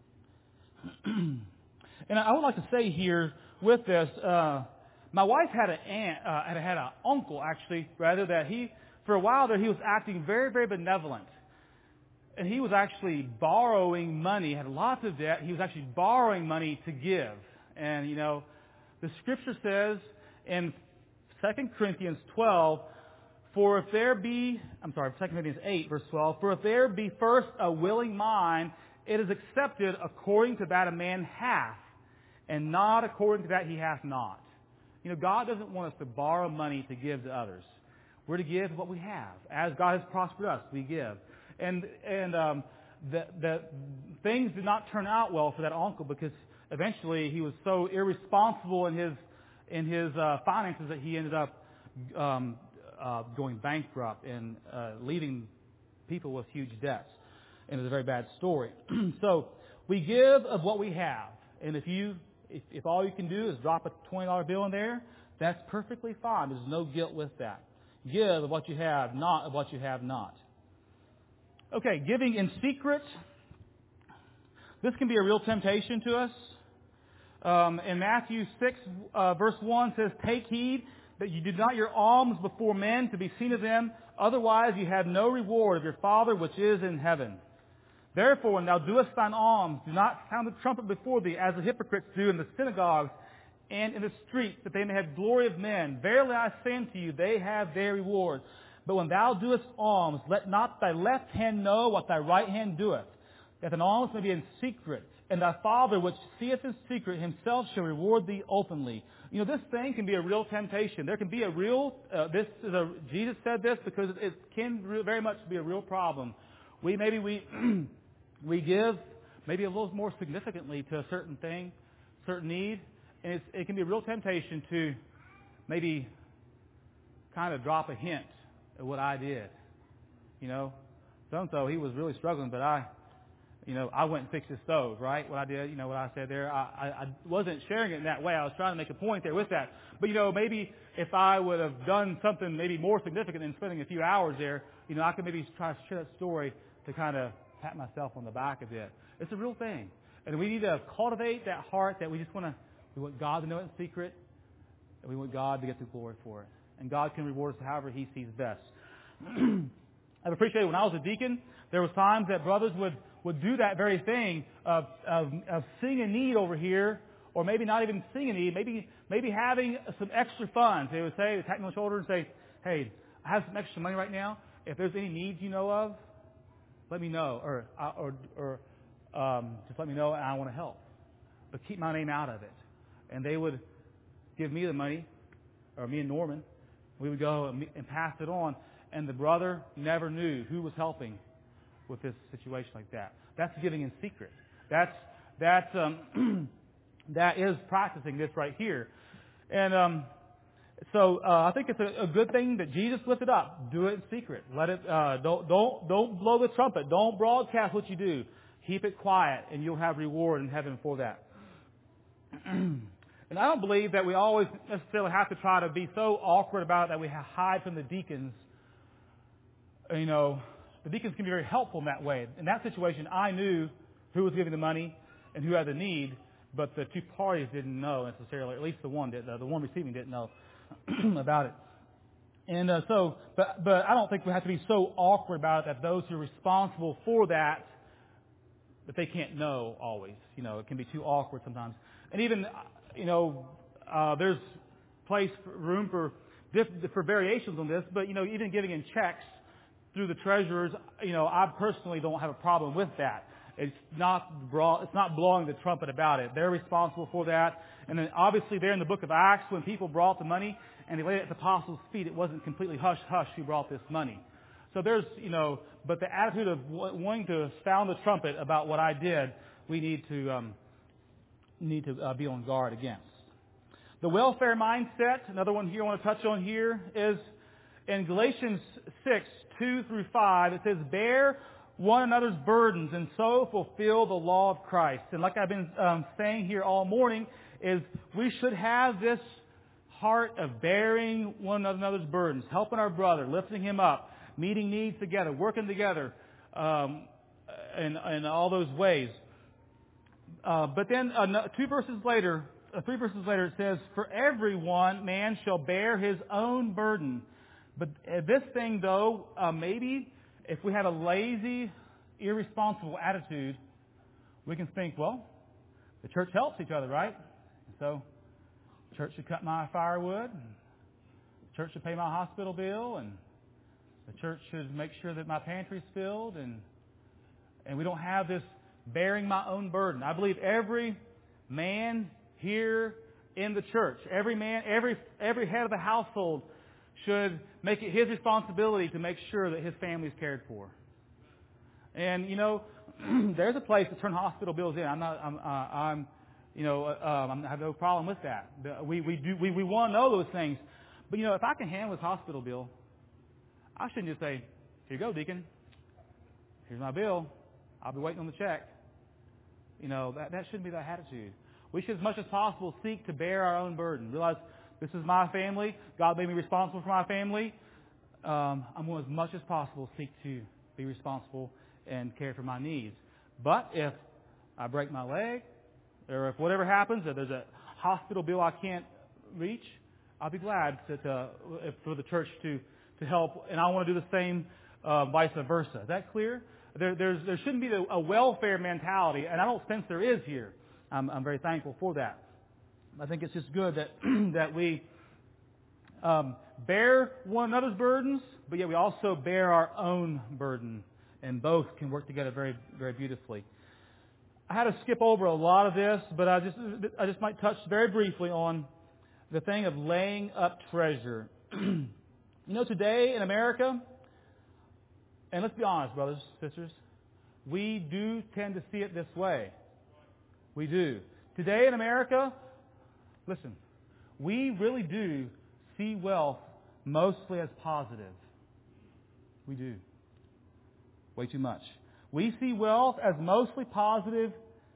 Speaker 1: And I would like to say here with this, uh, my wife had an aunt, uh, had, had an uncle actually, rather that he, for a while there, he was acting very, very benevolent. And he was actually borrowing money, had lots of debt. He was actually borrowing money to give. And, you know, the Scripture says in Second Corinthians twelve, for if there be, I'm sorry, Second Corinthians eight, verse twelve, for if there be first a willing mind, it is accepted according to that a man hath, and not according to that he hath not. You know, God doesn't want us to borrow money to give to others. We're to give what we have. As God has prospered us, we give. And and um, the, the things did not turn out well for that uncle, because eventually he was so irresponsible in his in his uh, finances that he ended up um, uh, going bankrupt and uh, leaving people with huge debts. And it's a very bad story. So we give of what we have, and if you If, if all you can do is drop a twenty dollar bill in there, that's perfectly fine. There's no guilt with that. Give of what you have, not of what you have not. Okay, giving in secret. This can be a real temptation to us. Um, in Matthew six, uh, verse one says, take heed that you do not your alms before men to be seen of them. Otherwise you have no reward of your Father which is in heaven. Therefore, when thou doest thine alms, do not sound the trumpet before thee, as the hypocrites do in the synagogues and in the streets, that they may have glory of men. Verily I say unto you, they have their reward. But when thou doest alms, let not thy left hand know what thy right hand doeth, that thine alms may be in secret. And thy Father, which seeth in secret, himself shall reward thee openly. You know, this thing can be a real temptation. There can be a real, uh, this is a, Jesus said this because it can very much be a real problem. We, maybe we, we give maybe a little more significantly to a certain thing, certain need, and it's, it can be a real temptation to maybe kind of drop a hint of what I did. You know, so-and-so, he was really struggling, but I, you know, I went and fixed his stove, right? What I did, you know, what I said there. I, I, I wasn't sharing it in that way. I was trying to make a point there with that. But, you know, maybe if I would have done something maybe more significant than spending a few hours there, you know, I could maybe try to share that story to kind of pat myself on the back a bit. It's a real thing. And we need to cultivate that heart that we just want to, we want God to know it in secret, and we want God to get the glory for it. And God can reward us however He sees best. I've appreciated when I was a deacon, there was times that brothers would, would do that very thing of, of, of seeing a need over here, or maybe not even seeing a need, maybe maybe having some extra funds. They would say, tap me on the shoulder and say, hey, I have some extra money right now. If there's any needs you know of, let me know, or or or um, just let me know, and I want to help. But keep my name out of it. And they would give me the money, or me and Norman. We would go and, and pass it on, and the brother never knew who was helping with this situation like that. That's giving in secret. That's that's um, that is practicing this right here, and um, so uh, I think it's a, a good thing that Jesus lifted up. Do it in secret. Let it. Uh, don't don't don't blow the trumpet. Don't broadcast what you do. Keep it quiet, and you'll have reward in heaven for that. And I don't believe that we always necessarily have to try to be so awkward about it that we hide from the deacons. You know, the deacons can be very helpful in that way. In that situation, I knew who was giving the money and who had the need, but the two parties didn't know necessarily. Or at least the one did. The one receiving didn't know about it. And uh, so, but but I don't think we have to be so awkward about it that those who are responsible for that, that they can't know always. You know, it can be too awkward sometimes. And even, you know, uh, there's place, for, room for diff, for variations on this. But you know, even giving in checks through the treasurers, you know, I personally don't have a problem with that. It's not broad, it's not blowing the trumpet about it. They're responsible for that. And then obviously there in the book of Acts, when people brought the money and they laid it at the apostles' feet, it wasn't completely hush hush who brought this money. So there's, you know, but the attitude of wanting to sound the trumpet about what I did, we need to um, need to uh, be on guard against. The welfare mindset, another one here I want to touch on here, is in Galatians six, two through five, it says, bear one another's burdens and so fulfill the law of Christ. And like I've been um, saying here all morning, is we should have this heart of bearing one another's burdens, helping our brother, lifting him up, meeting needs together, working together, um, in, in all those ways. Uh, but then uh, two verses later, uh, three verses later, it says, for everyone man shall bear his own burden. But uh, this thing, though, uh, maybe if we have a lazy, irresponsible attitude, we can think, well, the church helps each other, right? So the church should cut my firewood, and the church should pay my hospital bill, and the church should make sure that my pantry's filled, and and we don't have this bearing my own burden. I believe every man here in the church, every man, every every head of the household should make it his responsibility to make sure that his family is cared for. And you know, there's a place to turn hospital bills in. I'm not. I'm. Uh, I'm. You know. Uh, I have no problem with that. We we do. We we want to know those things. But you know, if I can handle this hospital bill, I shouldn't just say, "Here you go, deacon. Here's my bill. I'll be waiting on the check." You know, that that shouldn't be that attitude. We should, as much as possible, seek to bear our own burden. Realize this is my family. God made me responsible for my family. Um, I'm going to, as much as possible, seek to be responsible and care for my needs. But if I break my leg, or if whatever happens, if there's a hospital bill I can't reach, I'll be glad to, to, if, for the church to, to help. And I want to do the same, uh, vice versa. Is that clear? There, there's, there shouldn't be a welfare mentality, and I don't sense there is here. I'm, I'm very thankful for that. I think it's just good that that we um, bear one another's burdens, but yet we also bear our own burden, and both can work together very, very beautifully. I had to skip over a lot of this, but I just I just might touch very briefly on the thing of laying up treasure. You know, today in America, and let's be honest, brothers, sisters, we do tend to see it this way. We do. Today in America, listen, we really do see wealth mostly as positive. We do. Way too much. We see wealth as mostly positive,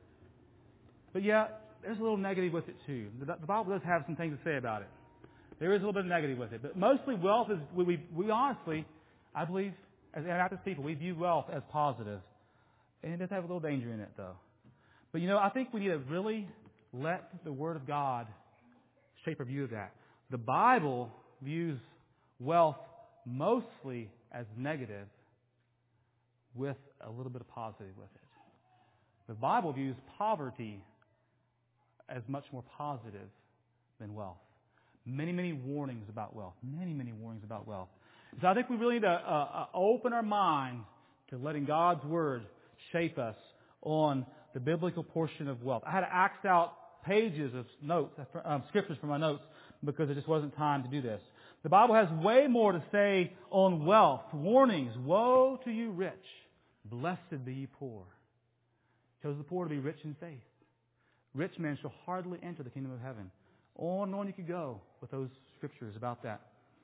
Speaker 1: but yet there's a little negative with it too. The Bible does have some things to say about it. There is a little bit of negative with it, but mostly wealth is, we, we, we honestly, I believe, as Baptist people, we view wealth as positive. And it does have a little danger in it, though. But, you know, I think we need to really let the Word of God shape our view of that. The Bible views wealth mostly as negative with a little bit of positive with it. The Bible views poverty as much more positive than wealth. Many, many warnings about wealth. Many, many warnings about wealth. So I think we really need to uh, uh, open our minds to letting God's Word shape us on the biblical portion of wealth. I had to axe out pages of notes, um, scriptures from my notes, because it just wasn't time to do this. The Bible has way more to say on wealth. Warnings. Woe to you rich. Blessed be ye poor. Chose the poor to be rich in faith. Rich men shall hardly enter the kingdom of heaven. On and on you could go with those scriptures about that.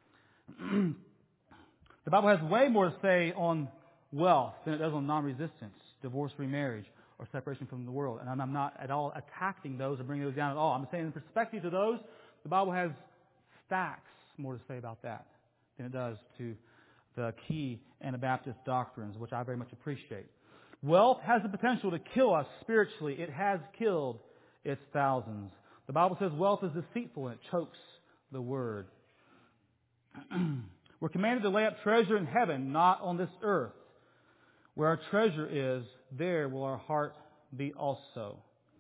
Speaker 1: The Bible has way more to say on wealth than it does on non-resistance, divorce, remarriage, or separation from the world. And I'm not at all attacking those or bringing those down at all. I'm saying in perspective to those, the Bible has stacks more to say about that than it does to the key Anabaptist doctrines, which I very much appreciate. Wealth has the potential to kill us spiritually. It has killed its thousands. The Bible says wealth is deceitful and it chokes the word. We're commanded to lay up treasure in heaven, not on this earth. Where our treasure is, there will our heart be also.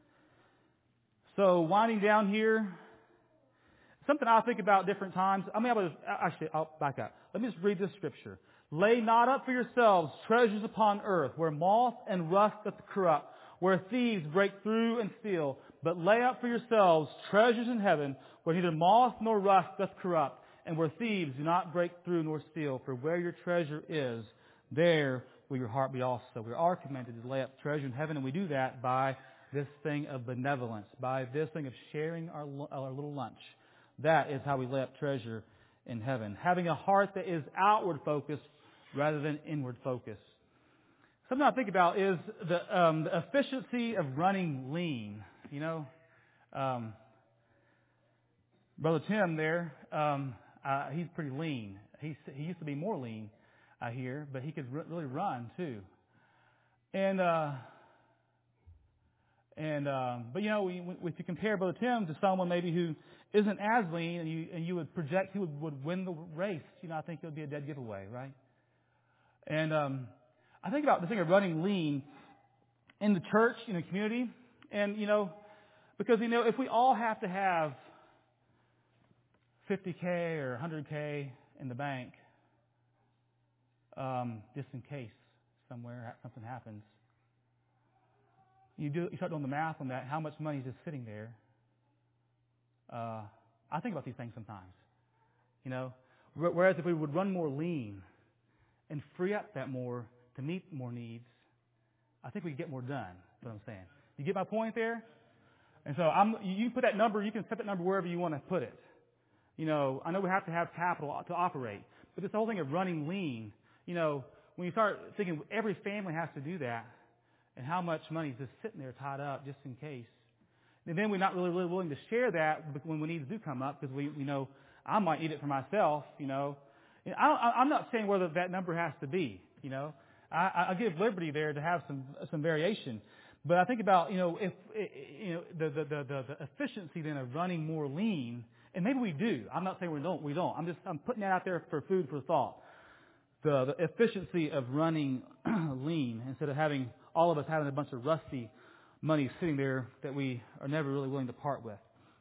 Speaker 1: So winding down here, something I think about different times. I mean, I was, actually, I'll back up. Let me just read this scripture. Lay not up for yourselves treasures upon earth, where moth and rust doth corrupt, where thieves break through and steal. But lay up for yourselves treasures in heaven, where neither moth nor rust doth corrupt, and where thieves do not break through nor steal. For where your treasure is, there will your heart be also. We are commanded to lay up treasure in heaven, and we do that by this thing of benevolence, by this thing of sharing our, our little lunch. That is how we lay up treasure in heaven. Having a heart that is outward focused rather than inward focused. Something I think about is the, um, the efficiency of running lean. You know, um, Brother Tim there, um, uh, he's pretty lean. He's, he used to be more lean, I hear, but he could r- really run too. And uh, and um, but you know, we, we, if you compare Brother Tim to someone maybe who isn't as lean, and you and you would project he would, would win the race, you know, I think it would be a dead giveaway, right? And um, I think about the thing of running lean in the church, in the community, and you know, because you know, if we all have to have fifty K or one hundred K in the bank, um, just in case somewhere something happens, you do you start doing the math on that. How much money is just sitting there? Uh, I think about these things sometimes, you know. Whereas if we would run more lean and free up that more to meet more needs, I think we could get more done. That's what I'm saying. You get my point there? And so I'm, you put that number, you can set that number wherever you want to put it. You know, I know we have to have capital to operate, but this whole thing of running lean, you know, when you start thinking every family has to do that, and how much money is just sitting there tied up just in case, and then we're not really, really willing to share that when the needs do come up, because we, we know I might need it for myself, you know. And I don't, I'm not saying whether that number has to be, you know. I, I give liberty there to have some some variation, but I think about, you know, if you know the the the, the efficiency then of running more lean, and maybe we do. I'm not saying we don't. We don't. I'm just I'm putting that out there for food for thought. The the efficiency of running lean instead of having all of us having a bunch of rusty money sitting there that we are never really willing to part with.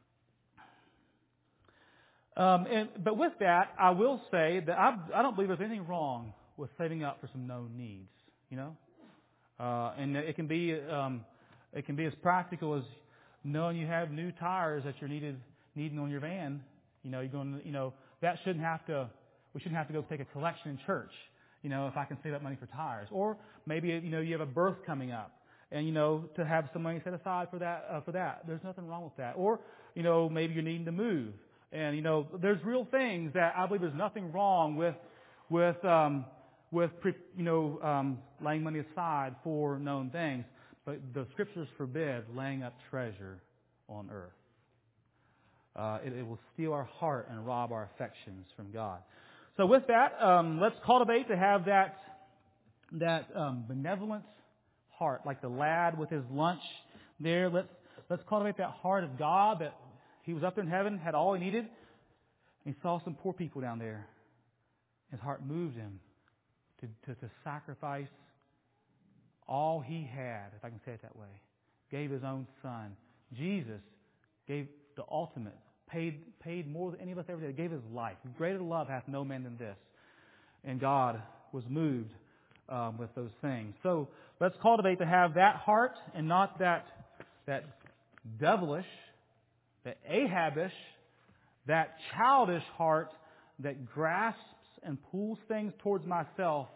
Speaker 1: Um, and, but with that, I will say that I, I don't believe there's anything wrong with saving up for some known needs, you know. Uh, and it can be um, it can be as practical as knowing you have new tires that you're needed needing on your van. You know, you're going. You know, that shouldn't have to. We shouldn't have to go take a collection in church. You know, if I can save up money for tires, or maybe you know you have a birth coming up, and you know to have some money set aside for that. Uh, for that, there's nothing wrong with that. Or you know maybe you're needing to move. And, you know, there's real things that I believe there's nothing wrong with, with, um, with, you know, um, laying money aside for known things. But the Scriptures forbid laying up treasure on earth. Uh, it, it will steal our heart and rob our affections from God. So with that, um, let's cultivate to have that, that, um, benevolent heart, like the lad with his lunch. there. Let's let's cultivate that heart of God that He was up there in heaven, had all He needed. He saw some poor people down there. His heart moved Him to, to, to sacrifice all He had, if I can say it that way. Gave His own Son. Jesus gave the ultimate, paid paid more than any of us ever did. Gave His life. Greater love hath no man than this. And God was moved um, with those things. So let's cultivate to have that heart and not that that devilish, that Ahabish, that childish heart that grasps and pulls things towards myself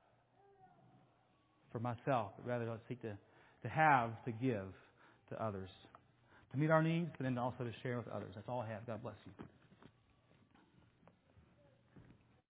Speaker 1: for myself, but rather let's seek to, to have, to give to others, to meet our needs, but then also to share with others. That's all I have. God bless you.